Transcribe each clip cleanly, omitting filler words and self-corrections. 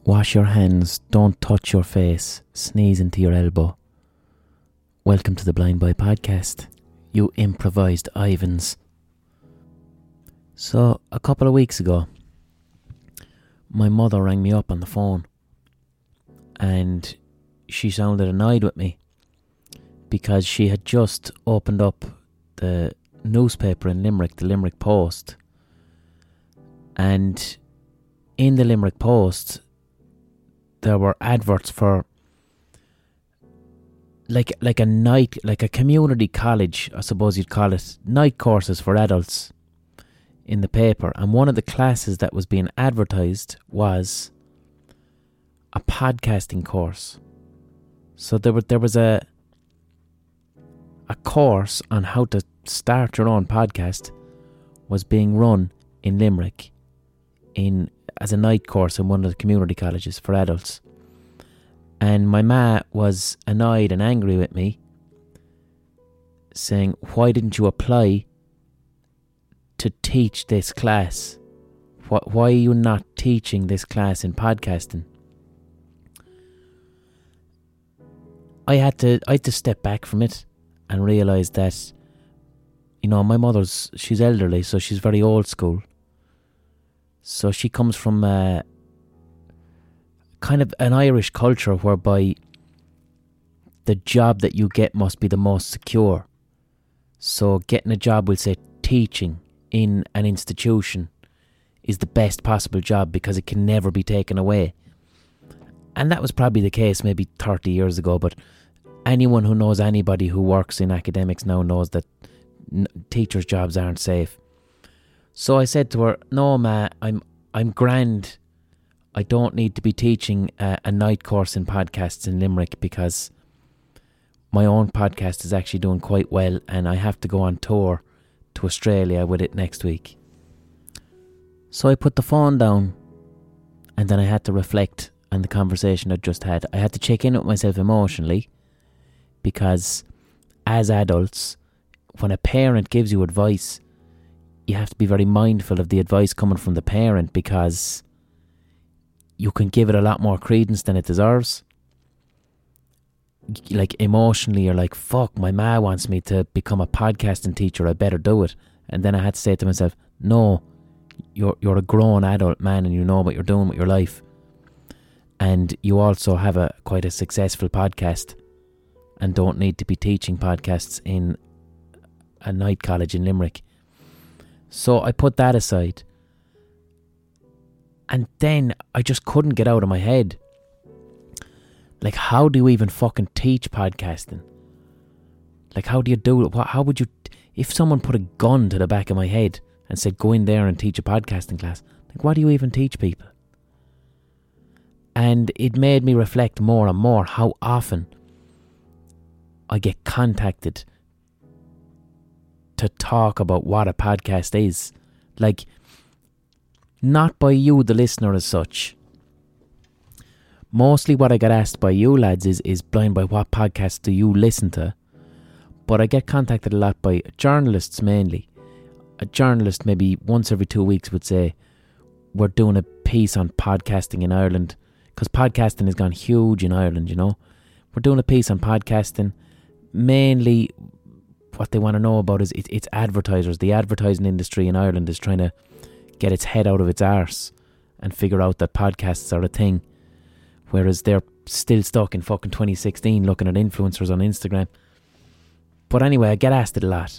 Wash your hands, don't touch your face, sneeze into your elbow. Welcome to the Blind Boy Podcast, you improvised Ivans. So, a couple of weeks ago, my mother rang me up on the phone and she sounded annoyed with me because she had just opened up the newspaper in Limerick, the Limerick Post, and in the Limerick Post there were adverts for like a community college, I suppose you'd call it, night courses for adults in the paper, and one of the classes that was being advertised was a podcasting course. So there was a course on how to start your own podcast was being run in Limerick as a night course in one of the community colleges for adults. And my ma was annoyed and angry with me, saying, why didn't you apply to teach this class? Why are you not teaching this class in podcasting? I had to step back from it and realise that, my mother's, she's elderly, so she's very old school. So she comes from kind of an Irish culture whereby the job that you get must be the most secure. So getting a job, we'll say teaching in an institution, is the best possible job because it can never be taken away. And that was probably the case maybe 30 years ago, but anyone who knows anybody who works in academics now knows that teachers' jobs aren't safe. So I said to her, no ma, I'm grand. I don't need to be teaching a night course in podcasts in Limerick because my own podcast is actually doing quite well and I have to go on tour to Australia with it next week. So I put the phone down and then I had to reflect on the conversation I'd just had. I had to check in with myself emotionally because as adults, when a parent gives you advice, you have to be very mindful of the advice coming from the parent because you can give it a lot more credence than it deserves. Like emotionally, you're like, fuck, my ma wants me to become a podcasting teacher, I better do it. And then I had to say to myself, no, you're a grown adult man and you know what you're doing with your life. And you also have quite a successful podcast and don't need to be teaching podcasts in a night college in Limerick. So I put that aside. And then I just couldn't get out of my head. Like, how do you even fucking teach podcasting? Like, how do you do it? How would you, if someone put a gun to the back of my head and said, go in there and teach a podcasting class, like, what do you even teach people? And it made me reflect more and more how often I get contacted to talk about what a podcast is. Like, not by you, the listener, as such. Mostly what I get asked by you lads is Blind Boy, what podcasts do you listen to? But I get contacted a lot by journalists mainly. A journalist maybe once every 2 weeks would say, we're doing a piece on podcasting in Ireland, because podcasting has gone huge in Ireland, We're doing a piece on podcasting. Mainly what they want to know about is it's advertisers. The advertising industry in Ireland is trying to get its head out of its arse and figure out that podcasts are a thing, whereas they're still stuck in fucking 2016 looking at influencers on Instagram. But anyway, I get asked it a lot.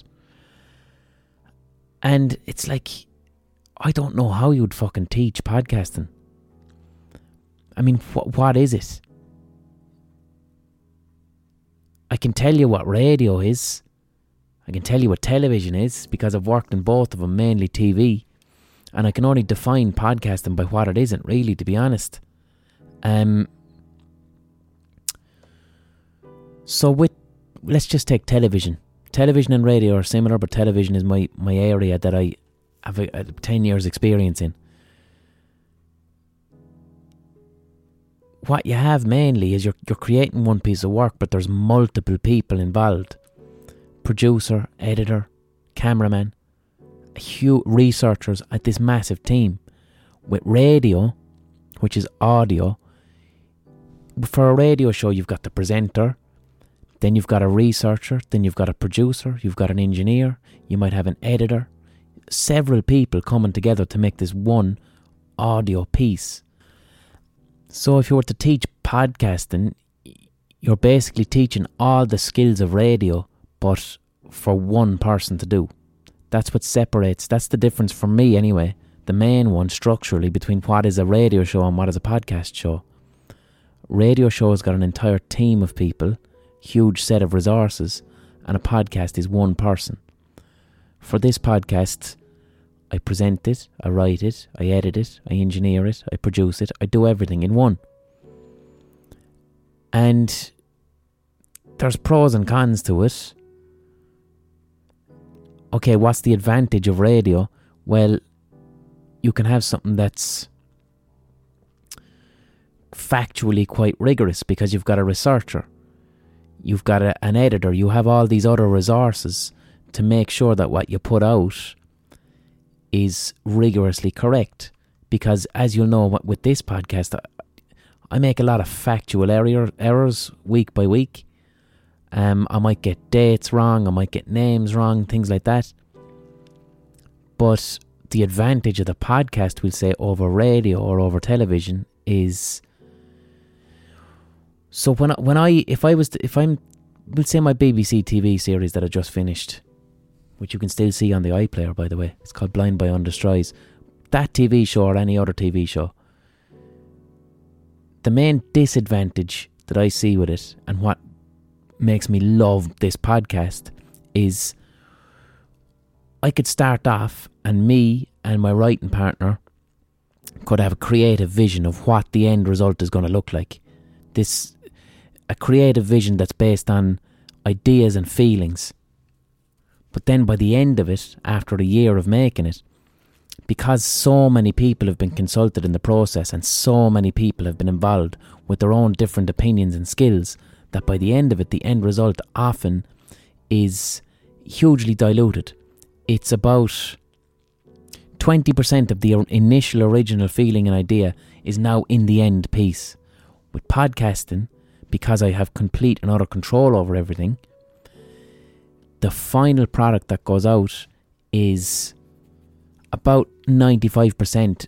And it's like, I don't know how you would fucking teach podcasting. I mean, what is it? I can tell you what radio is. I can tell you what television is because I've worked in both of them, mainly TV. And I can only define podcasting by what it isn't, really, to be honest. So let's just take television. Television and radio are similar, but television is my area that I have a 10 years experience in. What you have mainly is you're creating one piece of work, but there's multiple people involved. Producer, editor, cameraman, researchers at this massive team. With radio, which is audio. For a radio show, you've got the presenter, then you've got a researcher, then you've got a producer, you've got an engineer, you might have an editor, several people coming together to make this one audio piece. So if you were to teach podcasting, you're basically teaching all the skills of radio, but for one person to do. That's what separates, that's the difference for me anyway, the main one structurally between what is a radio show and what is a podcast show. Radio show has got an entire team of people, huge set of resources, and a podcast is one person. For this podcast, I present it, I write it, I edit it, I engineer it, I produce it, I do everything in one. And there's pros and cons to it. Okay, what's the advantage of radio? Well, you can have something that's factually quite rigorous because you've got a researcher, you've got an editor, you have all these other resources to make sure that what you put out is rigorously correct. Because as you'll know with this podcast, I make a lot of factual errors week by week. I might get dates wrong, I might get names wrong, things like that. But the advantage of the podcast, we'll say, over radio or over television is, so we'll say my BBC TV series that I just finished, which you can still see on the iPlayer, by the way. It's called Blind by Undestroys. That TV show or any other TV show, the main disadvantage that I see with it, and what makes me love this podcast, is I could start off and me and my writing partner could have a creative vision of what the end result is going to look like. A creative vision that's based on ideas and feelings. But then by the end of it, after a year of making it, because so many people have been consulted in the process and so many people have been involved with their own different opinions and skills, that by the end of it, the end result often is hugely diluted. It's about 20% of the initial original feeling and idea is now in the end piece. With podcasting, because I have complete and utter control over everything, the final product that goes out is about 95%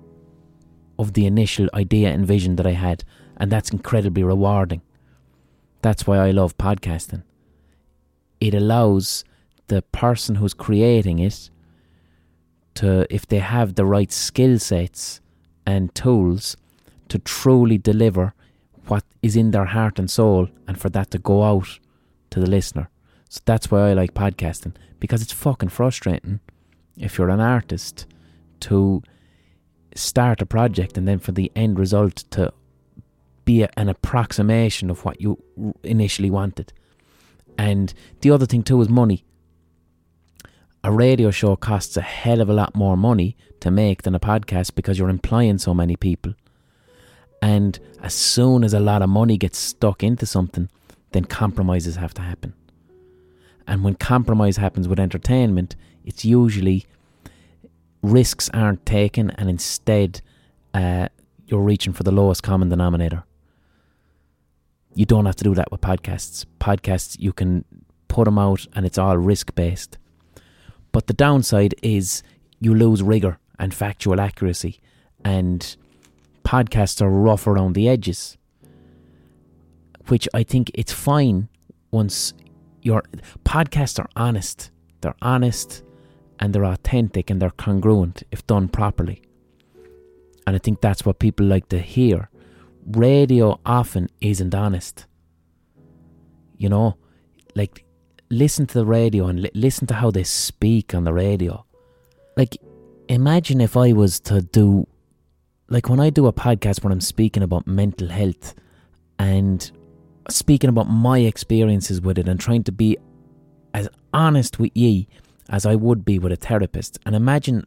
of the initial idea and vision that I had, and that's incredibly rewarding. That's why I love podcasting. It allows the person who's creating it to, if they have the right skill sets and tools, to truly deliver what is in their heart and soul, and for that to go out to the listener. So that's why I like podcasting, because it's fucking frustrating if you're an artist to start a project and then for the end result to be an approximation of what you initially wanted. And the other thing too is money. A radio show costs a hell of a lot more money to make than a podcast, because you're employing so many people. And as soon as a lot of money gets stuck into something, then compromises have to happen. And when compromise happens with entertainment, it's usually risks aren't taken, and instead you're reaching for the lowest common denominator. You don't have to do that with podcasts. Podcasts, you can put them out and it's all risk-based. But the downside is you lose rigour and factual accuracy, and podcasts are rough around the edges, which I think it's fine once podcasts are honest. They're honest and they're authentic and they're congruent if done properly. And I think that's what people like to hear. Radio often isn't honest. You know, like, listen to the radio and listen to how they speak on the radio. Like, imagine if I was to do, like, when I do a podcast where I'm speaking about mental health and speaking about my experiences with it and trying to be as honest with ye as I would be with a therapist. And imagine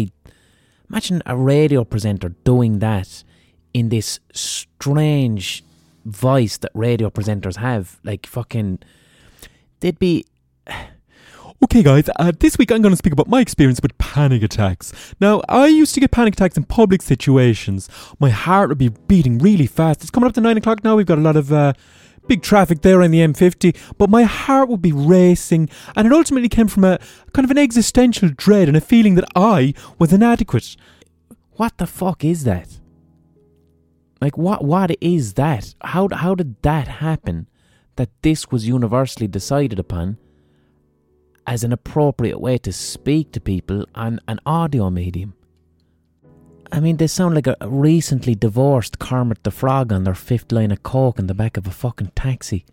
a radio presenter doing that in this strange voice that radio presenters have. Like, fucking, they'd be, Okay guys, this week I'm going to speak about my experience with panic attacks. Now, I used to get panic attacks in public situations. My heart would be beating really fast. It's coming up to 9 o'clock now. We've got a lot of big traffic there on the M50. But my heart would be racing. And it ultimately came from a kind of an existential dread and a feeling that I was inadequate. What the fuck is that? Like, what is that? How did that happen? That this was universally decided upon as an appropriate way to speak to people on an audio medium. I mean, they sound like a recently divorced Kermit the Frog on their fifth line of coke in the back of a fucking taxi.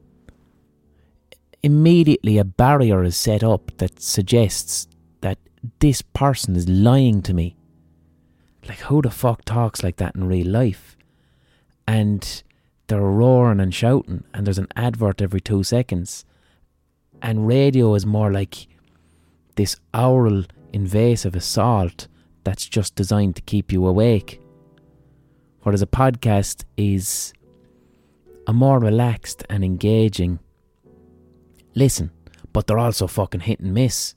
Immediately a barrier is set up that suggests that this person is lying to me. Like, who the fuck talks like that in real life? And they're roaring and shouting, and there's an advert every 2 seconds. And radio is more like this oral invasive assault that's just designed to keep you awake. Whereas a podcast is a more relaxed and engaging listen, but they're also fucking hit and miss.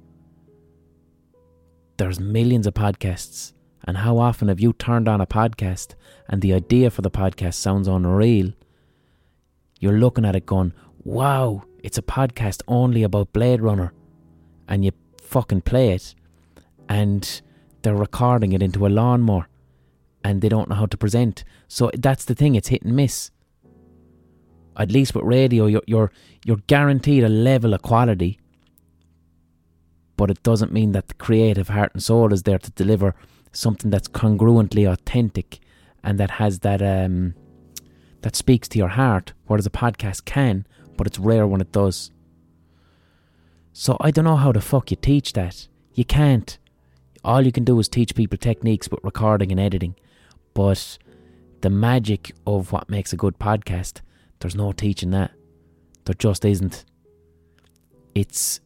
There's millions of podcasts, and how often have you turned on a podcast and the idea for the podcast sounds unreal? You're looking at it going, wow, it's a podcast only about Blade Runner, and you fucking play it and they're recording it into a lawnmower and they don't know how to present. So that's the thing, it's hit and miss. At least with radio, you're guaranteed a level of quality, but it doesn't mean that the creative heart and soul is there to deliver something that's congruently authentic and that has that that speaks to your heart, whereas a podcast can, but it's rare when it does. So I don't know how the fuck you teach that. You can't. All you can do is teach people techniques with recording and editing. But the magic of what makes a good podcast, there's no teaching that. There just isn't. It's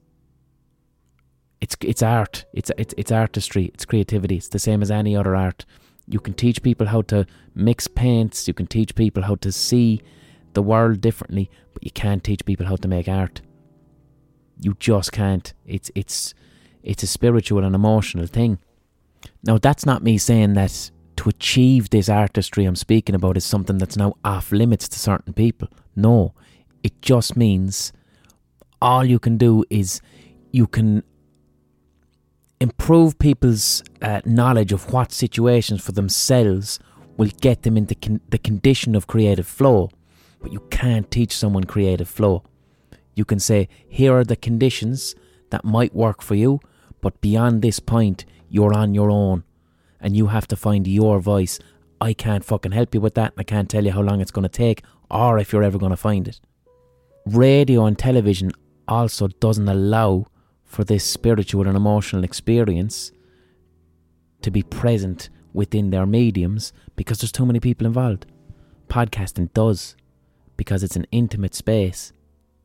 art. It's artistry. It's creativity. It's the same as any other art. You can teach people how to mix paints. You can teach people how to see the world differently, but you can't teach people how to make art. You just can't. It's a spiritual and emotional thing. Now, that's not me saying that to achieve this artistry I'm speaking about is something that's now off limits to certain people. No, it just means all you can do is you can improve people's knowledge of what situations for themselves will get them into the condition of creative flow. But you can't teach someone creative flow. You can say, here are the conditions that might work for you, but beyond this point, you're on your own and you have to find your voice. I can't fucking help you with that. I can't tell you how long it's going to take or if you're ever going to find it. Radio and television also doesn't allow for this spiritual and emotional experience to be present within their mediums because there's too many people involved. Podcasting does, because it's an intimate space.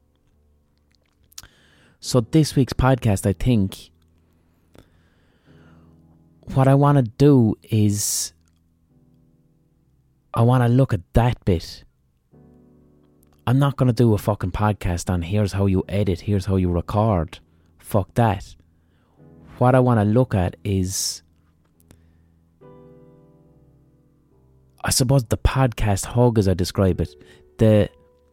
So this week's podcast, I think, what I want to do is I want to look at that bit. I'm not going to do a fucking podcast on here's how you edit, here's how you record. Fuck that. What I want to look at is, I suppose, the podcast hug, as I describe it. The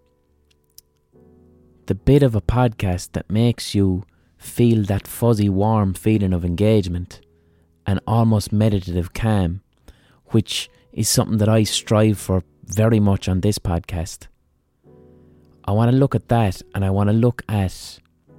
bit of a podcast that makes you feel that fuzzy, warm feeling of engagement and almost meditative calm, which is something that I strive for very much on this podcast. I want to look at that, and I want to look at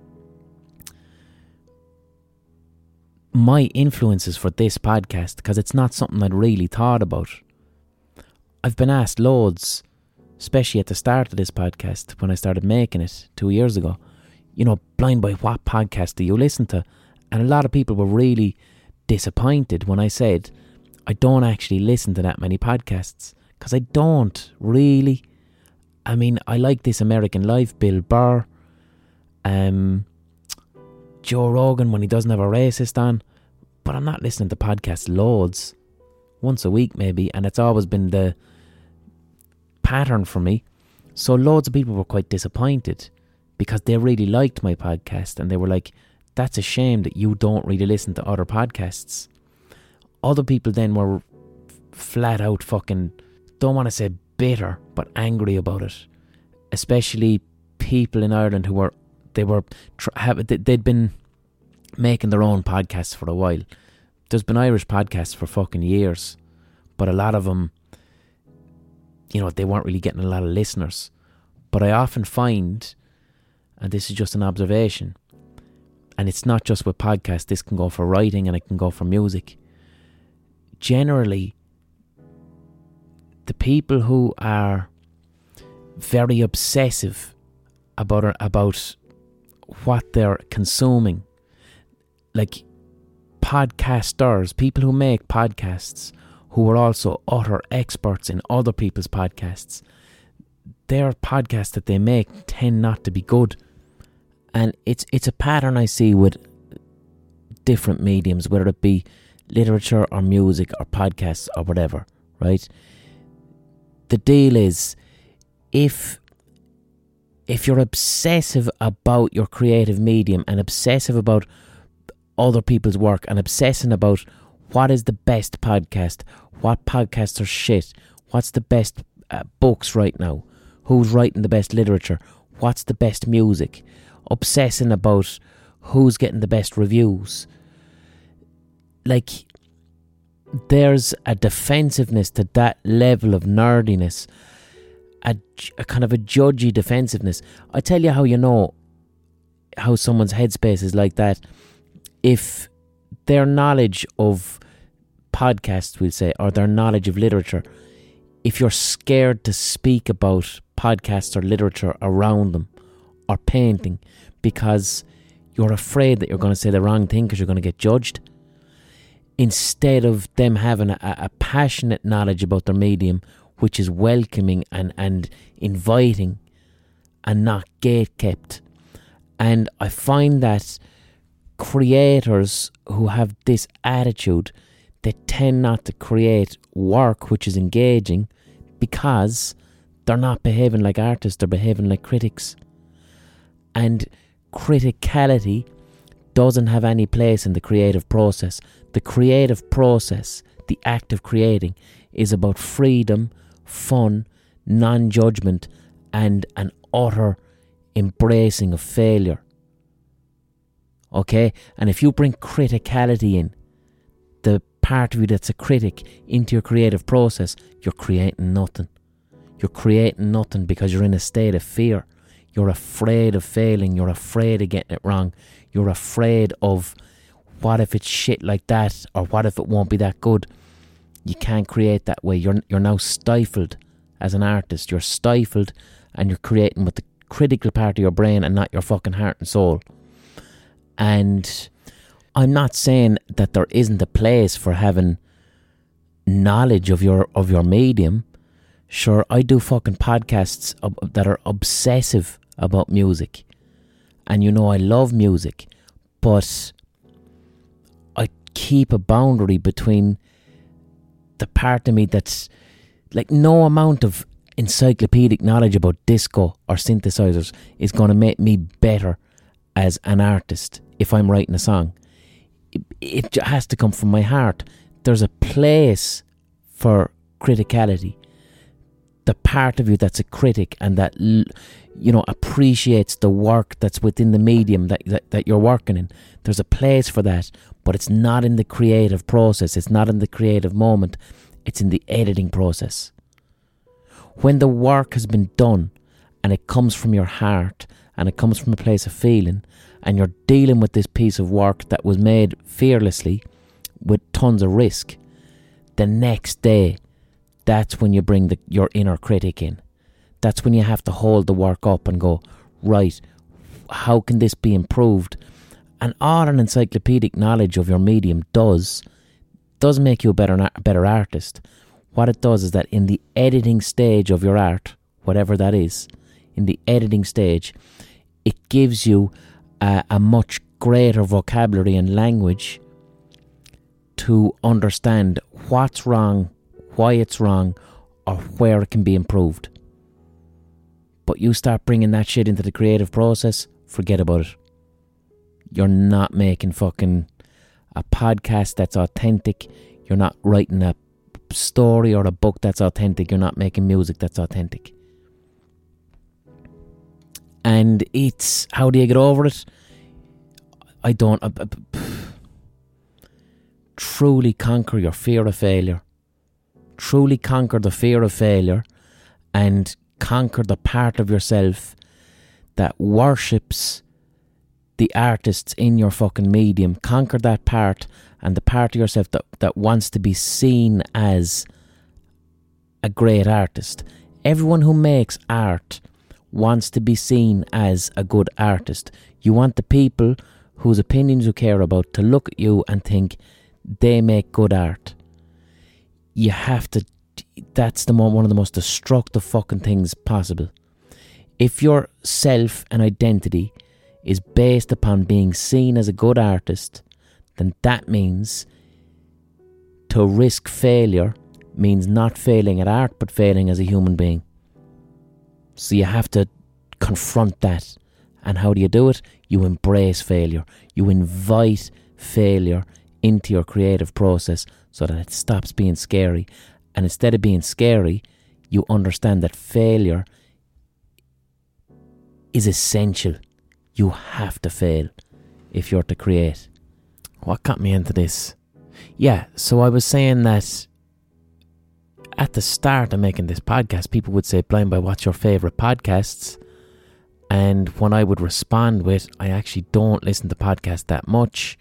my influences for this podcast, because it's not something I'd really thought about. I've been asked loads, especially at the start of this podcast when I started making it 2 years ago, Blind Boy, what podcast do you listen to? And a lot of people were really disappointed when I said I don't actually listen to that many podcasts, because I don't really. I mean, I like This American Life, Bill Burr, Joe Rogan when he doesn't have a racist on, but I'm not listening to podcasts loads, once a week maybe, and it's always been the pattern for me. So loads of people were quite disappointed because they really liked my podcast, and they were like, that's a shame that you don't really listen to other podcasts. Other people then were flat out fucking, don't want to say bitter, but angry about it. Especially people in Ireland they'd been making their own podcasts for a while. There's been Irish podcasts for fucking years, but a lot of them, they weren't really getting a lot of listeners. But I often find, and this is just an observation, and it's not just with podcasts, this can go for writing and it can go for music. Generally, the people who are very obsessive about what they're consuming, like podcasters, people who make podcasts, who are also utter experts in other people's podcasts, their podcasts that they make tend not to be good. And it's a pattern I see with different mediums, whether it be literature or music or podcasts or whatever, right? The deal is, if you're obsessive about your creative medium and obsessive about other people's work and obsessing about what is the best podcast, what podcasts are shit, what's the best books right now, who's writing the best literature, what's the best music, obsessing about who's getting the best reviews, like, there's a defensiveness to that level of nerdiness, a kind of a judgy defensiveness. I tell you how you know how someone's headspace is like that. If their knowledge of podcasts, we'll say, or their knowledge of literature, if you're scared to speak about podcasts or literature around them, or painting, because you're afraid that you're going to say the wrong thing because you're going to get judged, instead of them having a passionate knowledge about their medium, which is welcoming and inviting and not gate-kept. And I find that creators who have this attitude, they tend not to create work which is engaging, because they're not behaving like artists, they're behaving like critics. And criticality doesn't have any place in the creative process. The creative process, the act of creating, is about freedom, fun, non-judgment, and an utter embracing of failure. Okay? And if you bring criticality in, the part of you that's a critic, into your creative process, you're creating nothing. You're creating nothing because you're in a state of fear. You're afraid of failing. You're afraid of getting it wrong. You're afraid of, what if it's shit like that, or what if it won't be that good? You can't create that way. You're now stifled as an artist. You're stifled, and you're creating with the critical part of your brain and not your fucking heart and soul. And I'm not saying that there isn't a place for having knowledge of your medium. Sure, I do fucking podcasts that are obsessive about music. And I love music. But I keep a boundary between the part of me that's like, no amount of encyclopedic knowledge about disco or synthesizers is going to make me better as an artist if I'm writing a song. It has to come from my heart. There's a place for criticality. The part of you that's a critic and that appreciates the work that's within the medium that you're working in, there's a place for that, but it's not in the creative process. It's not in the creative moment. It's in the editing process. When the work has been done and it comes from your heart and it comes from a place of feeling, and you're dealing with this piece of work that was made fearlessly with tons of risk, the next day, that's when you bring your inner critic in. That's when you have to hold the work up and go, right, how can this be improved? And all an encyclopedic knowledge of your medium does make you a better artist. What it does is that in the editing stage of your art, whatever that is, in the editing stage, it gives you a much greater vocabulary and language to understand what's wrong, why it's wrong, or where it can be improved. But you start bringing that shit into the creative process, forget about it. You're not making fucking a podcast that's authentic. You're not writing a story or a book that's authentic. You're not making music that's authentic. And it's, how do you get over it? I don't... truly conquer your fear of failure. Truly conquer the fear of failure and conquer the part of yourself that worships the artists in your fucking medium. Conquer that part, and the part of yourself that wants to be seen as a great artist. Everyone who makes art wants to be seen as a good artist. You want the people whose opinions you care about to look at you and think they make good art. You have to... That's one of the most destructive fucking things possible. If your self and identity is based upon being seen as a good artist, then that means to risk failure means not failing at art but failing as a human being. So you have to confront that. And how do you do it? You embrace failure. You invite failure into your creative process so that it stops being scary. And instead of being scary, you understand that failure is essential. You have to fail if you're to create. What got me into this? Yeah, so I was saying that at the start of making this podcast, people would say, Blind Boy, what's your favourite podcasts? And when I would respond with, I actually don't listen to podcasts that much,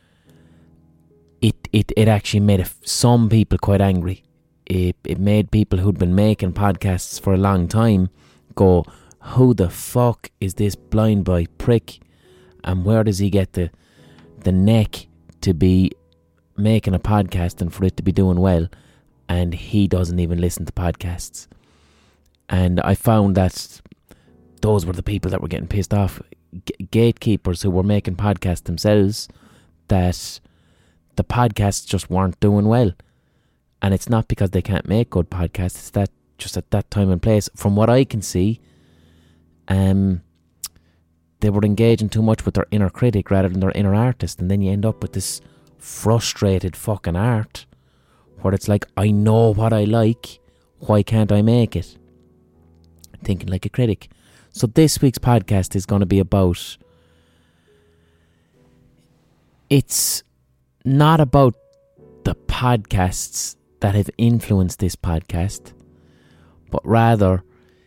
it actually made some people quite angry. It made people who'd been making podcasts for a long time go, who the fuck is this Blind Boy prick? And where does he get the neck to be making a podcast and for it to be doing well? And he doesn't even listen to podcasts. And I found that those were the people that were getting pissed off. Gatekeepers who were making podcasts themselves, that the podcasts just weren't doing well. And it's not because they can't make good podcasts, it's that just at that time and place, from what I can see, they were engaging too much with their inner critic rather than their inner artist. And then you end up with this frustrated fucking art where it's like, I know what I like, why can't I make it? Thinking like a critic. So this week's podcast is going to be about... It's not about the podcasts that have influenced this podcast, but rather,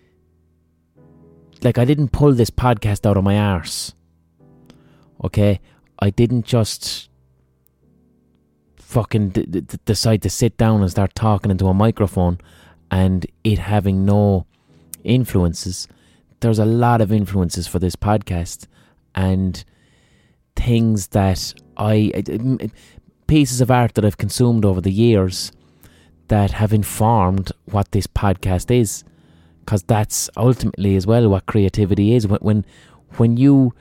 like, I didn't pull this podcast out of my arse. Okay? I didn't just fucking decide to sit down and start talking into a microphone and it having no influences. There's a lot of influences for this podcast, and things that pieces of art that I've consumed over the years that have informed what this podcast is, because that's ultimately as well what creativity is. When you,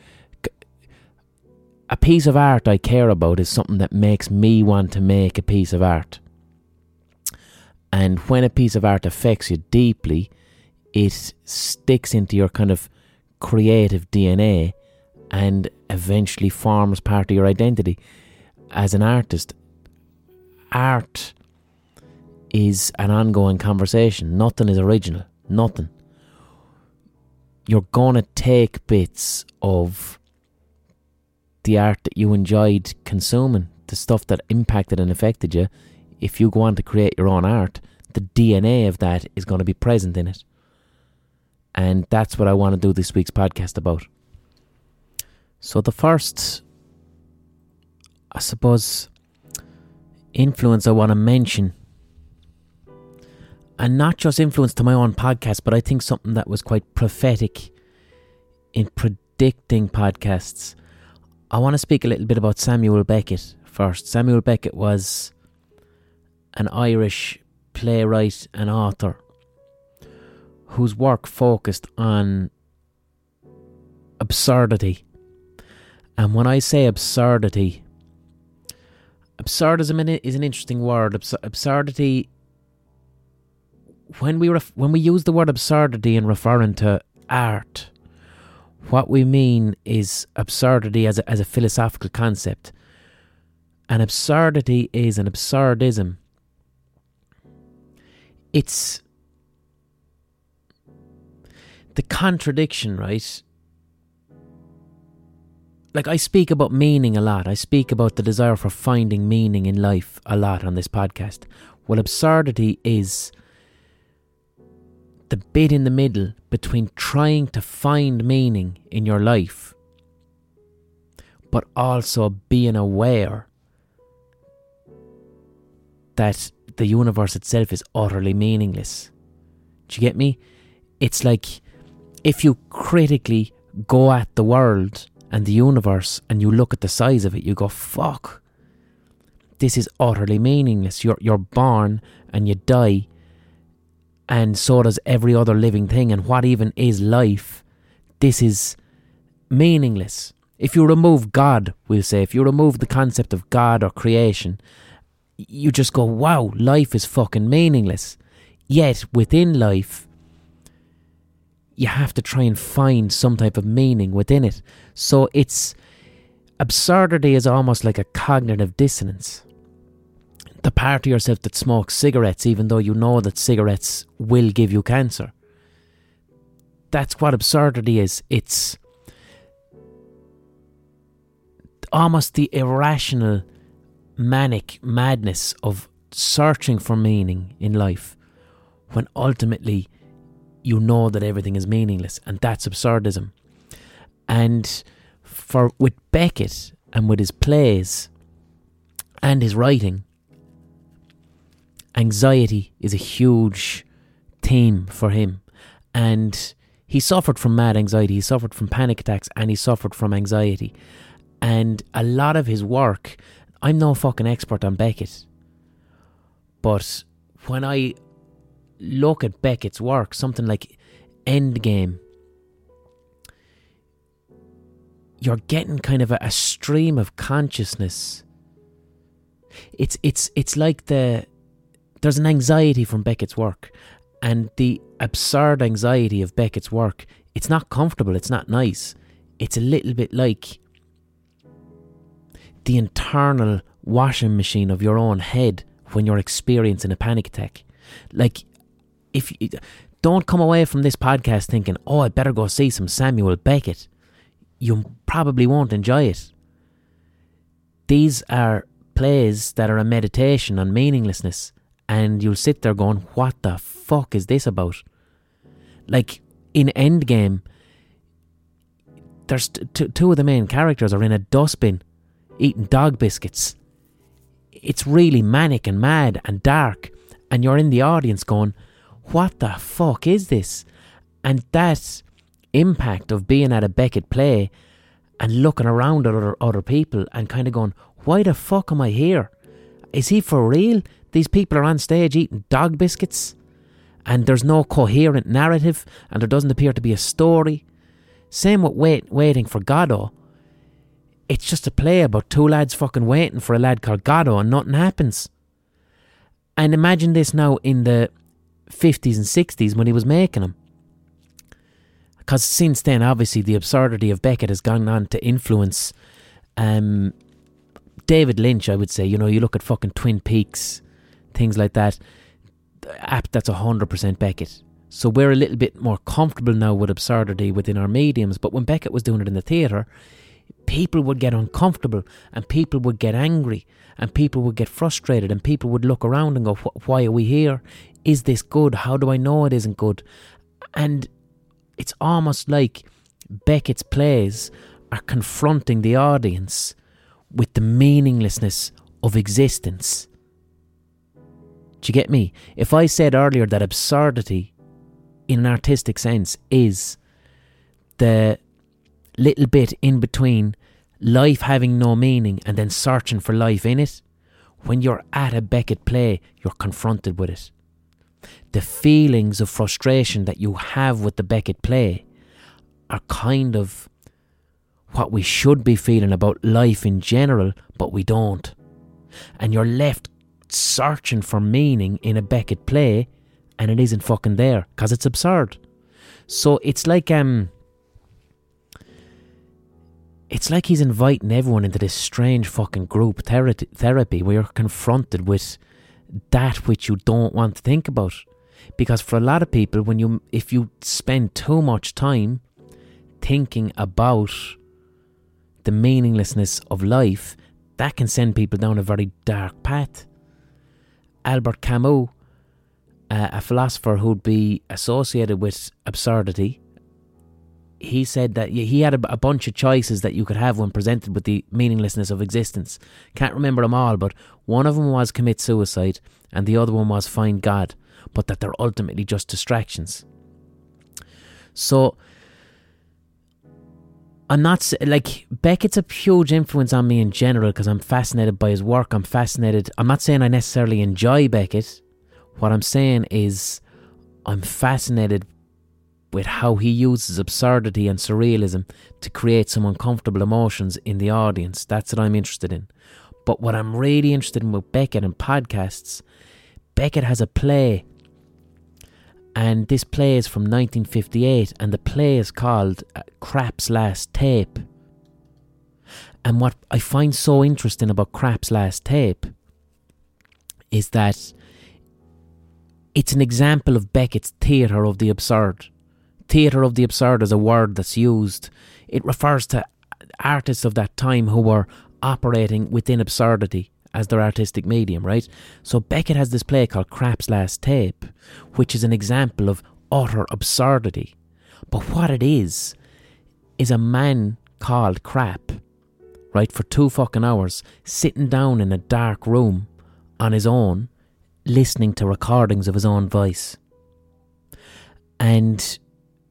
a piece of art I care about is something that makes me want to make a piece of art. And when a piece of art affects you deeply, it sticks into your kind of creative DNA and eventually forms part of your identity as an artist. Art is an ongoing conversation. Nothing is original. Nothing. You're going to take bits of the art that you enjoyed consuming, the stuff that impacted and affected you. If you go on to create your own art, the DNA of that is going to be present in it. And that's what I want to do this week's podcast about. So the first, I suppose, influence I want to mention, and not just influence to my own podcast, but I think something that was quite prophetic in predicting podcasts. I want to speak a little bit about Samuel Beckett first. Samuel Beckett was an Irish playwright and author whose work focused on absurdity. And when I say absurdity, absurdism is an interesting word. Absurdity, when we use the word absurdity in referring to art. What we mean is absurdity as a philosophical concept. An absurdity is an absurdism. It's the contradiction, right? Like, I speak about meaning a lot. I speak about the desire for finding meaning in life a lot on this podcast. Well, absurdity is the bit in the middle between trying to find meaning in your life, but also being aware that the universe itself is utterly meaningless. Do you get me? It's like if you critically go at the world and the universe and you look at the size of it, you go, fuck, this is utterly meaningless. You're born and you die, and so does every other living thing, and what even is life? This is meaningless. If you remove God, we'll say, if you remove the concept of God or creation, you just go, wow, life is fucking meaningless. Yet within life, you have to try and find some type of meaning within it. So it's absurdity is almost like a cognitive dissonance. The part of yourself that smokes cigarettes, even though you know that cigarettes will give you cancer. That's what absurdity is. It's almost the irrational, manic madness of searching for meaning in life, when ultimately you know that everything is meaningless, and that's absurdism. And with Beckett and with his plays and his writing, anxiety is a huge theme for him. And he suffered from mad anxiety, he suffered from panic attacks, and he suffered from anxiety. And a lot of his work, I'm no fucking expert on Beckett, but when I look at Beckett's work, something like Endgame, you're getting kind of a stream of consciousness. It's like there's an anxiety from Beckett's work, and the absurd anxiety of Beckett's work, it's not comfortable, it's not nice. It's a little bit like the internal washing machine of your own head when you're experiencing a panic attack. Like, if you don't come away from this podcast thinking, oh, I better go see some Samuel Beckett, you probably won't enjoy it. These are plays that are a meditation on meaninglessness, and you'll sit there going, what the fuck is this about? Like in Endgame, there's two of the main characters are in a dustbin eating dog biscuits. It's really manic and mad and dark, and you're in the audience going, what the fuck is this? And that impact of being at a Beckett play and looking around at other people and kind of going, why the fuck am I here? Is he for real? These people are on stage eating dog biscuits, and there's no coherent narrative, and there doesn't appear to be a story. Same with Waiting for Godot. It's just a play about two lads fucking waiting for a lad called Godot, and nothing happens. And imagine this now in the 50s and 60s when he was making them. Because since then, obviously, the absurdity of Beckett has gone on to influence David Lynch, I would say. You know, you look at fucking Twin Peaks, things like that. That's 100% Beckett. So we're a little bit more comfortable now with absurdity within our mediums. But when Beckett was doing it in the theatre, people would get uncomfortable, and people would get angry, and people would get frustrated, and people would look around and go, why are we here? Is this good? How do I know it isn't good? And it's almost like Beckett's plays are confronting the audience with the meaninglessness of existence. Do you get me? If I said earlier that absurdity, in an artistic sense, is the little bit in between life having no meaning and then searching for life in it, when you're at a Beckett play, you're confronted with it. The feelings of frustration that you have with the Beckett play are kind of what we should be feeling about life in general, but we don't. And you're left searching for meaning in a Beckett play, and it isn't fucking there, because it's absurd. So it's like he's inviting everyone into this strange fucking group therapy where you're confronted with that which you don't want to think about. Because for a lot of people, if you spend too much time thinking about the meaninglessness of life, that can send people down a very dark path. Albert Camus, a philosopher who'd be associated with absurdity, he said that he had a bunch of choices that you could have when presented with the meaninglessness of existence. Can't remember them all, but one of them was commit suicide and the other one was find God, but that they're ultimately just distractions. So I'm not, like, Beckett's a huge influence on me in general because I'm fascinated by his work. I'm not saying I necessarily enjoy Beckett. What I'm saying is I'm fascinated with how he uses absurdity and surrealism to create some uncomfortable emotions in the audience. That's what I'm interested in. But what I'm really interested in with Beckett and podcasts, Beckett has a play, and this play is from 1958, and the play is called Krapp's Last Tape. And what I find so interesting about Krapp's Last Tape is that it's an example of Beckett's theatre of the absurd. Theatre of the absurd is a word that's used. It refers to artists of that time who were operating within absurdity as their artistic medium, right? So Beckett has this play called Krapp's Last Tape, which is an example of utter absurdity. But what it is a man called Krapp, right, for 2 fucking hours, sitting down in a dark room on his own, listening to recordings of his own voice. And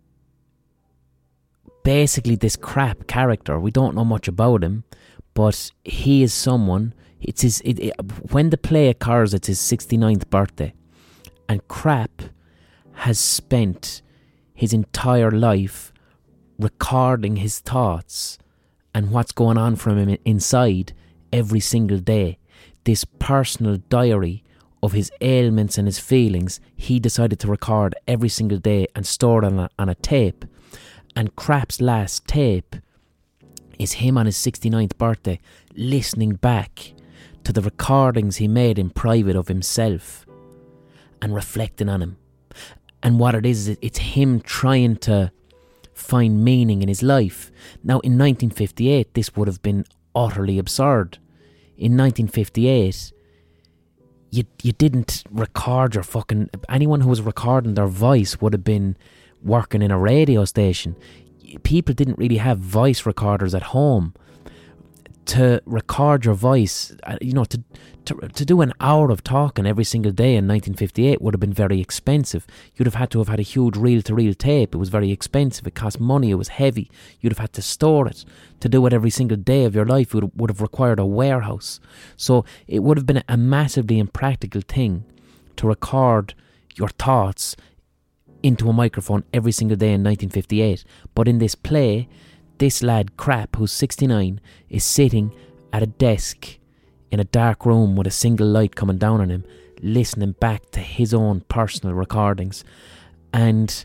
basically this Krapp character, we don't know much about him, but he is someone, when the play occurs, it's his 69th birthday, and Krapp has spent his entire life recording his thoughts and what's going on from him inside every single day. This personal diary of his ailments and his feelings, he decided to record every single day and store it on a tape. And Krapp's Last Tape is him on his 69th birthday listening back to the recordings he made in private of himself and reflecting on him. And what it is, it's him trying to find meaning in his life. Now, in 1958, this would have been utterly absurd. In 1958, you didn't record your fucking... Anyone who was recording their voice would have been working in a radio station. People didn't really have voice recorders at home. To record your voice, to do an hour of talking every single day in 1958 would have been very expensive. You'd have had a huge reel-to-reel tape. It was very expensive. It cost money. It was heavy. You'd have had to store it. To do it every single day of your life would have required a warehouse. So it would have been a massively impractical thing to record your thoughts into a microphone every single day in 1958. But in this play, this lad Krapp, who's 69, is sitting at a desk in a dark room with a single light coming down on him, listening back to his own personal recordings. And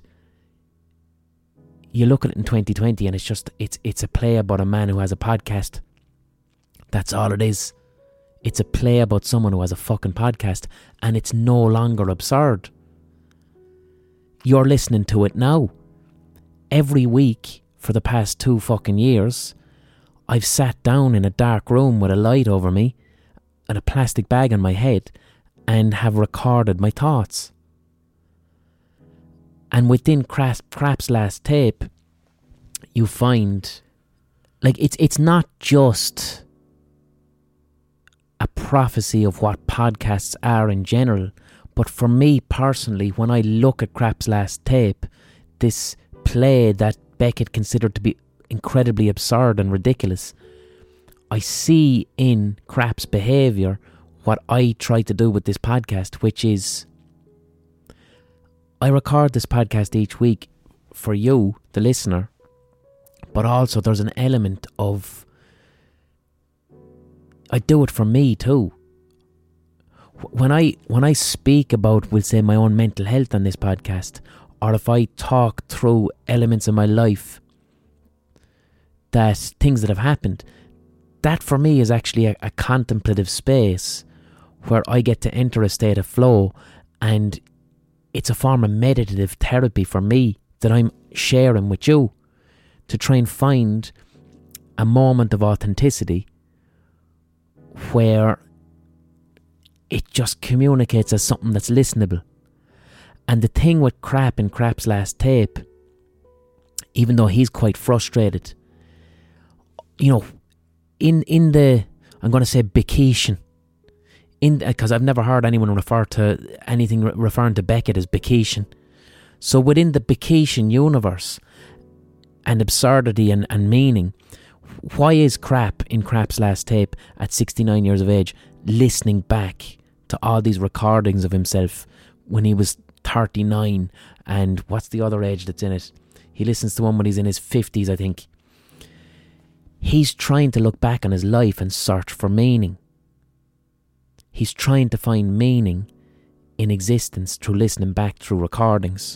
you look at it in 2020 and it's a play about a man who has a podcast. That's all it is. It's a play about someone who has a fucking podcast, and it's no longer absurd. You're listening to it now. Every week for the past 2 fucking years, I've sat down in a dark room with a light over me and a plastic bag on my head and have recorded my thoughts. And within Krapp's Last Tape, you find, like, it's not just a prophecy of what podcasts are in general, but for me personally, when I look at Krapp's Last Tape, this play that Beckett considered to be incredibly absurd and ridiculous, I see in Krapp's behaviour what I try to do with this podcast, which is I record this podcast each week for you, the listener, but also there's an element of I do it for me too. When I speak about, we'll say, my own mental health on this podcast, or if I talk through elements of my life, that things that have happened, that for me is actually a contemplative space where I get to enter a state of flow, and it's a form of meditative therapy for me that I'm sharing with you to try and find a moment of authenticity where it just communicates as something that's listenable. And the thing with Crap in Crap's last tape, even though he's quite frustrated, in the, I'm going to say Becketian, because I've never heard anyone refer to anything referring to Beckett as Becketian. So within the Becketian universe and absurdity and meaning, why is Crap in Crap's last tape at 69 years of age listening back to all these recordings of himself when he was 39, and what's the other age that's in it? He listens to one when he's in his 50s, I think. He's trying to look back on his life and search for meaning. He's trying to find meaning in existence through listening back through recordings.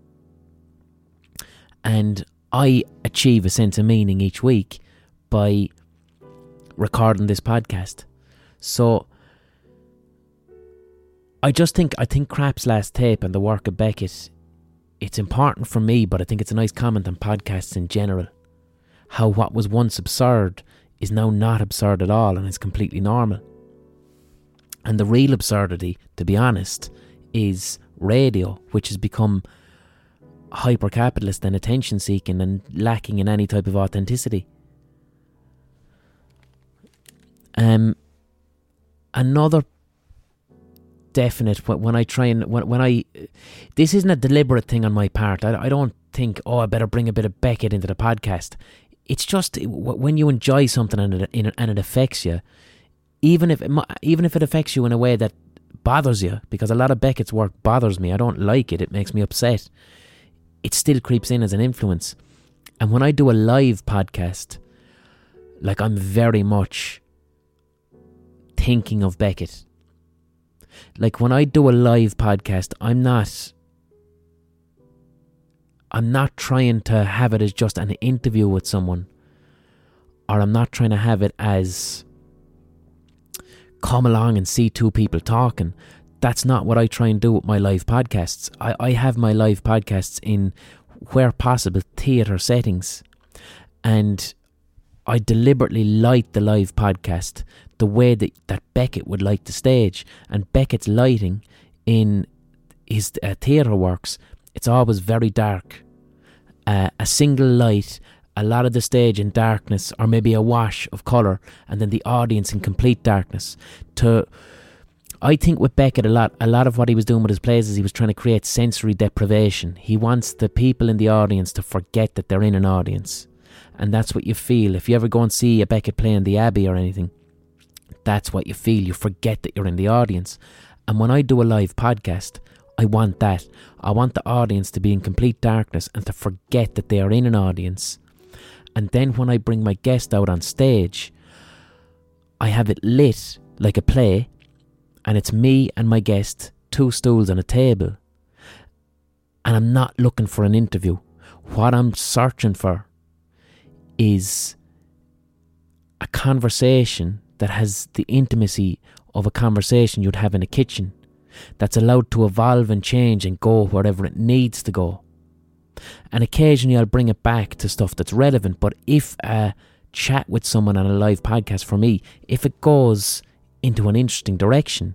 And I achieve a sense of meaning each week by recording this podcast. So I think Crap's last tape and the work of Beckett, it's important for me, but I think it's a nice comment on podcasts in general. How what was once absurd is now not absurd at all and is completely normal. And the real absurdity, to be honest, is radio, which has become hyper-capitalist and attention-seeking and lacking in any type of authenticity. Another definite, when I this isn't a deliberate thing on my part. I don't think, I better bring a bit of Beckett into the podcast. It's just when you enjoy something and it affects you, even if it affects you in a way that bothers you, because a lot of Beckett's work bothers me. I don't like it. It makes me upset. It still creeps in as an influence. And when I do a live podcast, like, I'm very much thinking of Beckett. Like, when I do a live podcast, I'm not trying to have it as just an interview with someone, or I'm not trying to have it as come along and see two people talking. That's not what I try and do with my live podcasts. I have my live podcasts in, where possible, theatre settings, and I deliberately light the live podcast the way that Beckett would light the stage. And Beckett's lighting in his theatre works, it's always very dark. A single light, a lot of the stage in darkness, or maybe a wash of colour, and then the audience in complete darkness. I think with Beckett, a lot of what he was doing with his plays is he was trying to create sensory deprivation. He wants the people in the audience to forget that they're in an audience. And that's what you feel. If you ever go and see a Beckett play in the Abbey or anything, that's what you feel. You forget that you're in the audience. And when I do a live podcast, I want that. I want the audience to be in complete darkness and to forget that they are in an audience. And then when I bring my guest out on stage, I have it lit like a play, and it's me and my guest, 2 stools and a table. And I'm not looking for an interview. What I'm searching for is a conversation that has the intimacy of a conversation you'd have in a kitchen, that's allowed to evolve and change and go wherever it needs to go. And occasionally I'll bring it back to stuff that's relevant, but if a chat with someone on a live podcast, for me, if it goes into an interesting direction,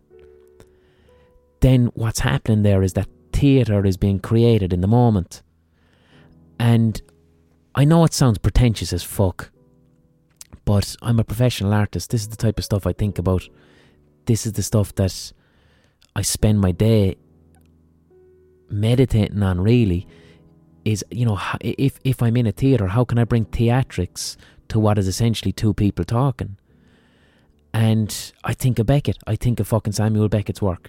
then what's happening there is that theatre is being created in the moment. And I know it sounds pretentious as fuck, but I'm a professional artist. This is the type of stuff I think about. This is the stuff that I spend my day meditating on, really, is, if I'm in a theatre, how can I bring theatrics to what is essentially 2 people talking? And I think of Beckett. I think of fucking Samuel Beckett's work.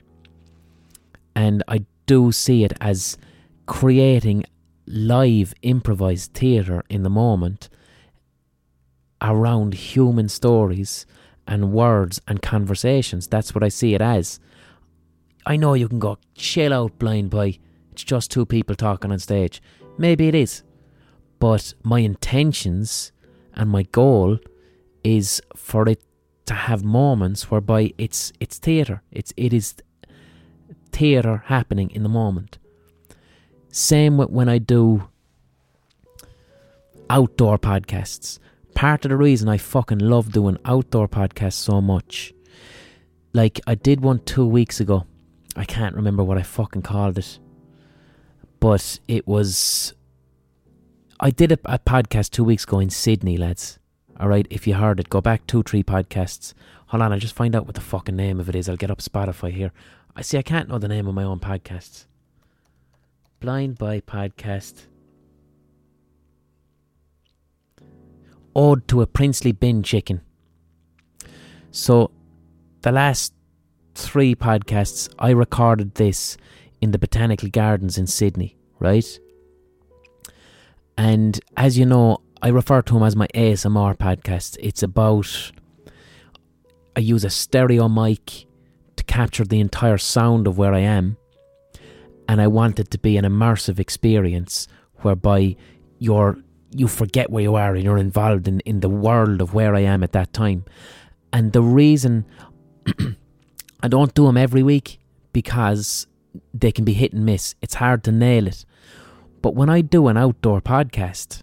And I do see it as creating live improvised theatre in the moment around human stories and words and conversations. That's what I see it as. I know you can go, chill out, blind boy. It's just two people talking on stage. Maybe it is. But my intentions and my goal is for it to have moments whereby it's theatre. It is theatre happening in the moment. Same with when I do outdoor podcasts. Part of the reason I fucking love doing outdoor podcasts so much, like I did one 2 weeks ago. I can't remember what I fucking called it, but it was, I did a podcast 2 weeks ago in Sydney, lads. Alright, if you heard it, go back 2-3 podcasts. Hold on, I'll just find out what the fucking name of it is. I'll get up Spotify here. I can't know the name of my own podcasts. Blind Buy Podcast. Ode to a Princely Bin Chicken. So, the last 3 podcasts, I recorded this in the Botanical Gardens in Sydney, right? And as you know, I refer to them as my ASMR podcast. It's about, I use a stereo mic to capture the entire sound of where I am, and I want it to be an immersive experience whereby you forget where you are and you're involved in the world of where I am at that time. And the reason I don't do them every week, because they can be hit and miss. It's hard to nail it. But when I do an outdoor podcast,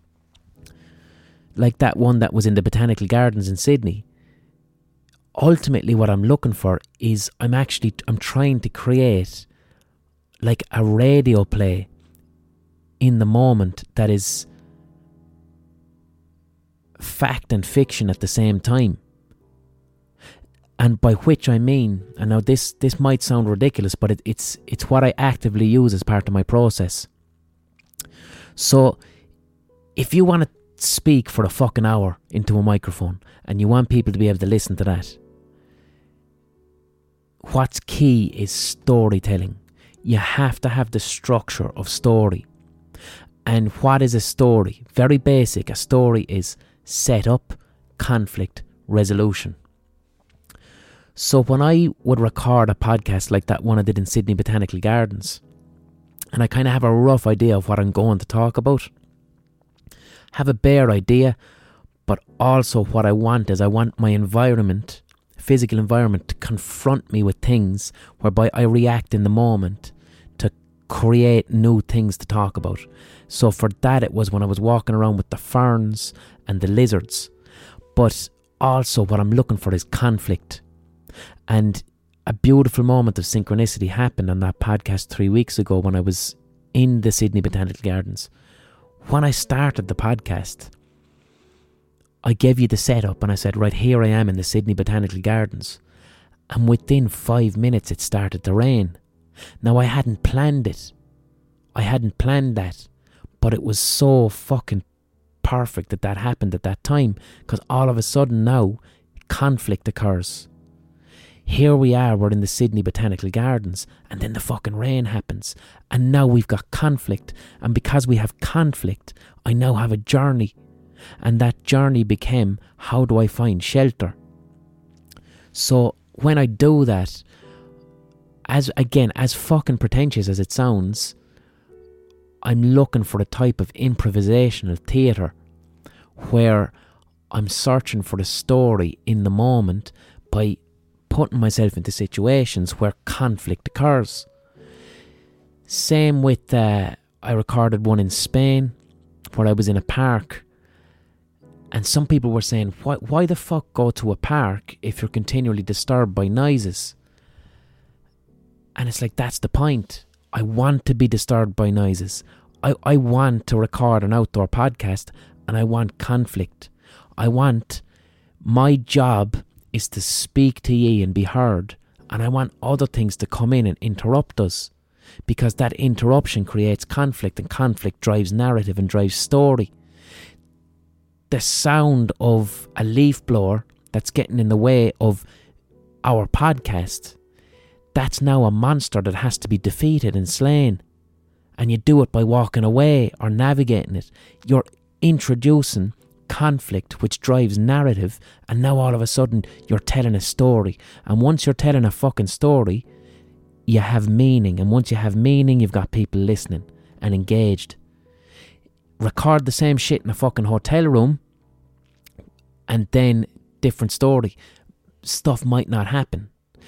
like that one that was in the Botanical Gardens in Sydney, ultimately what I'm looking for is I'm trying to create like a radio play in the moment that is fact and fiction at the same time. And by which I mean, and now this might sound ridiculous, but it's what I actively use as part of my process. So if you want to speak for a fucking hour into a microphone and you want people to be able to listen to that, what's key is storytelling. You have to have the structure of story. And what is a story? Very basic. A story is setup, conflict, resolution. So when I would record a podcast like that one I did in Sydney Botanical Gardens, and I kind of have a rough idea of what I'm going to talk about, have a bare idea, but also what I want is I want my environment, physical environment, to confront me with things whereby I react in the moment to create new things to talk about. So for that it was when I was walking around with the ferns and the lizards. But also what I'm looking for is conflict. And a beautiful moment of synchronicity happened on that podcast 3 weeks ago when I was in the Sydney Botanical Gardens. When I started the podcast, I gave you the setup and I said, right, here I am in the Sydney Botanical Gardens. And within 5 minutes it started to rain. Now I hadn't planned it. I hadn't planned that. But it was so fucking perfect that happened at that time. Because all of a sudden now, conflict occurs. Here we are, we're in the Sydney Botanical Gardens, and then the fucking rain happens. And now we've got conflict. And because we have conflict, I now have a journey. And that journey became, how do I find shelter? So when I do that, as fucking pretentious as it sounds, I'm looking for a type of improvisational theatre where I'm searching for a story in the moment by putting myself into situations where conflict occurs. Same with, I recorded one in Spain where I was in a park, and some people were saying, why the fuck go to a park if you're continually disturbed by noises? And it's like, that's the point. I want to be disturbed by noises. I want to record an outdoor podcast, and I want conflict. My job is to speak to ye and be heard, and I want other things to come in and interrupt us, because that interruption creates conflict, and conflict drives narrative and drives story. The sound of a leaf blower that's getting in the way of our podcast, that's now a monster that has to be defeated and slain. And you do it by walking away or navigating it. You're introducing conflict, which drives narrative, and now all of a sudden you're telling a story. And once you're telling a fucking story, you have meaning. And once you have meaning, you've got people listening and engaged. Record the same shit in a fucking hotel room and then different story. Stuff might not happen.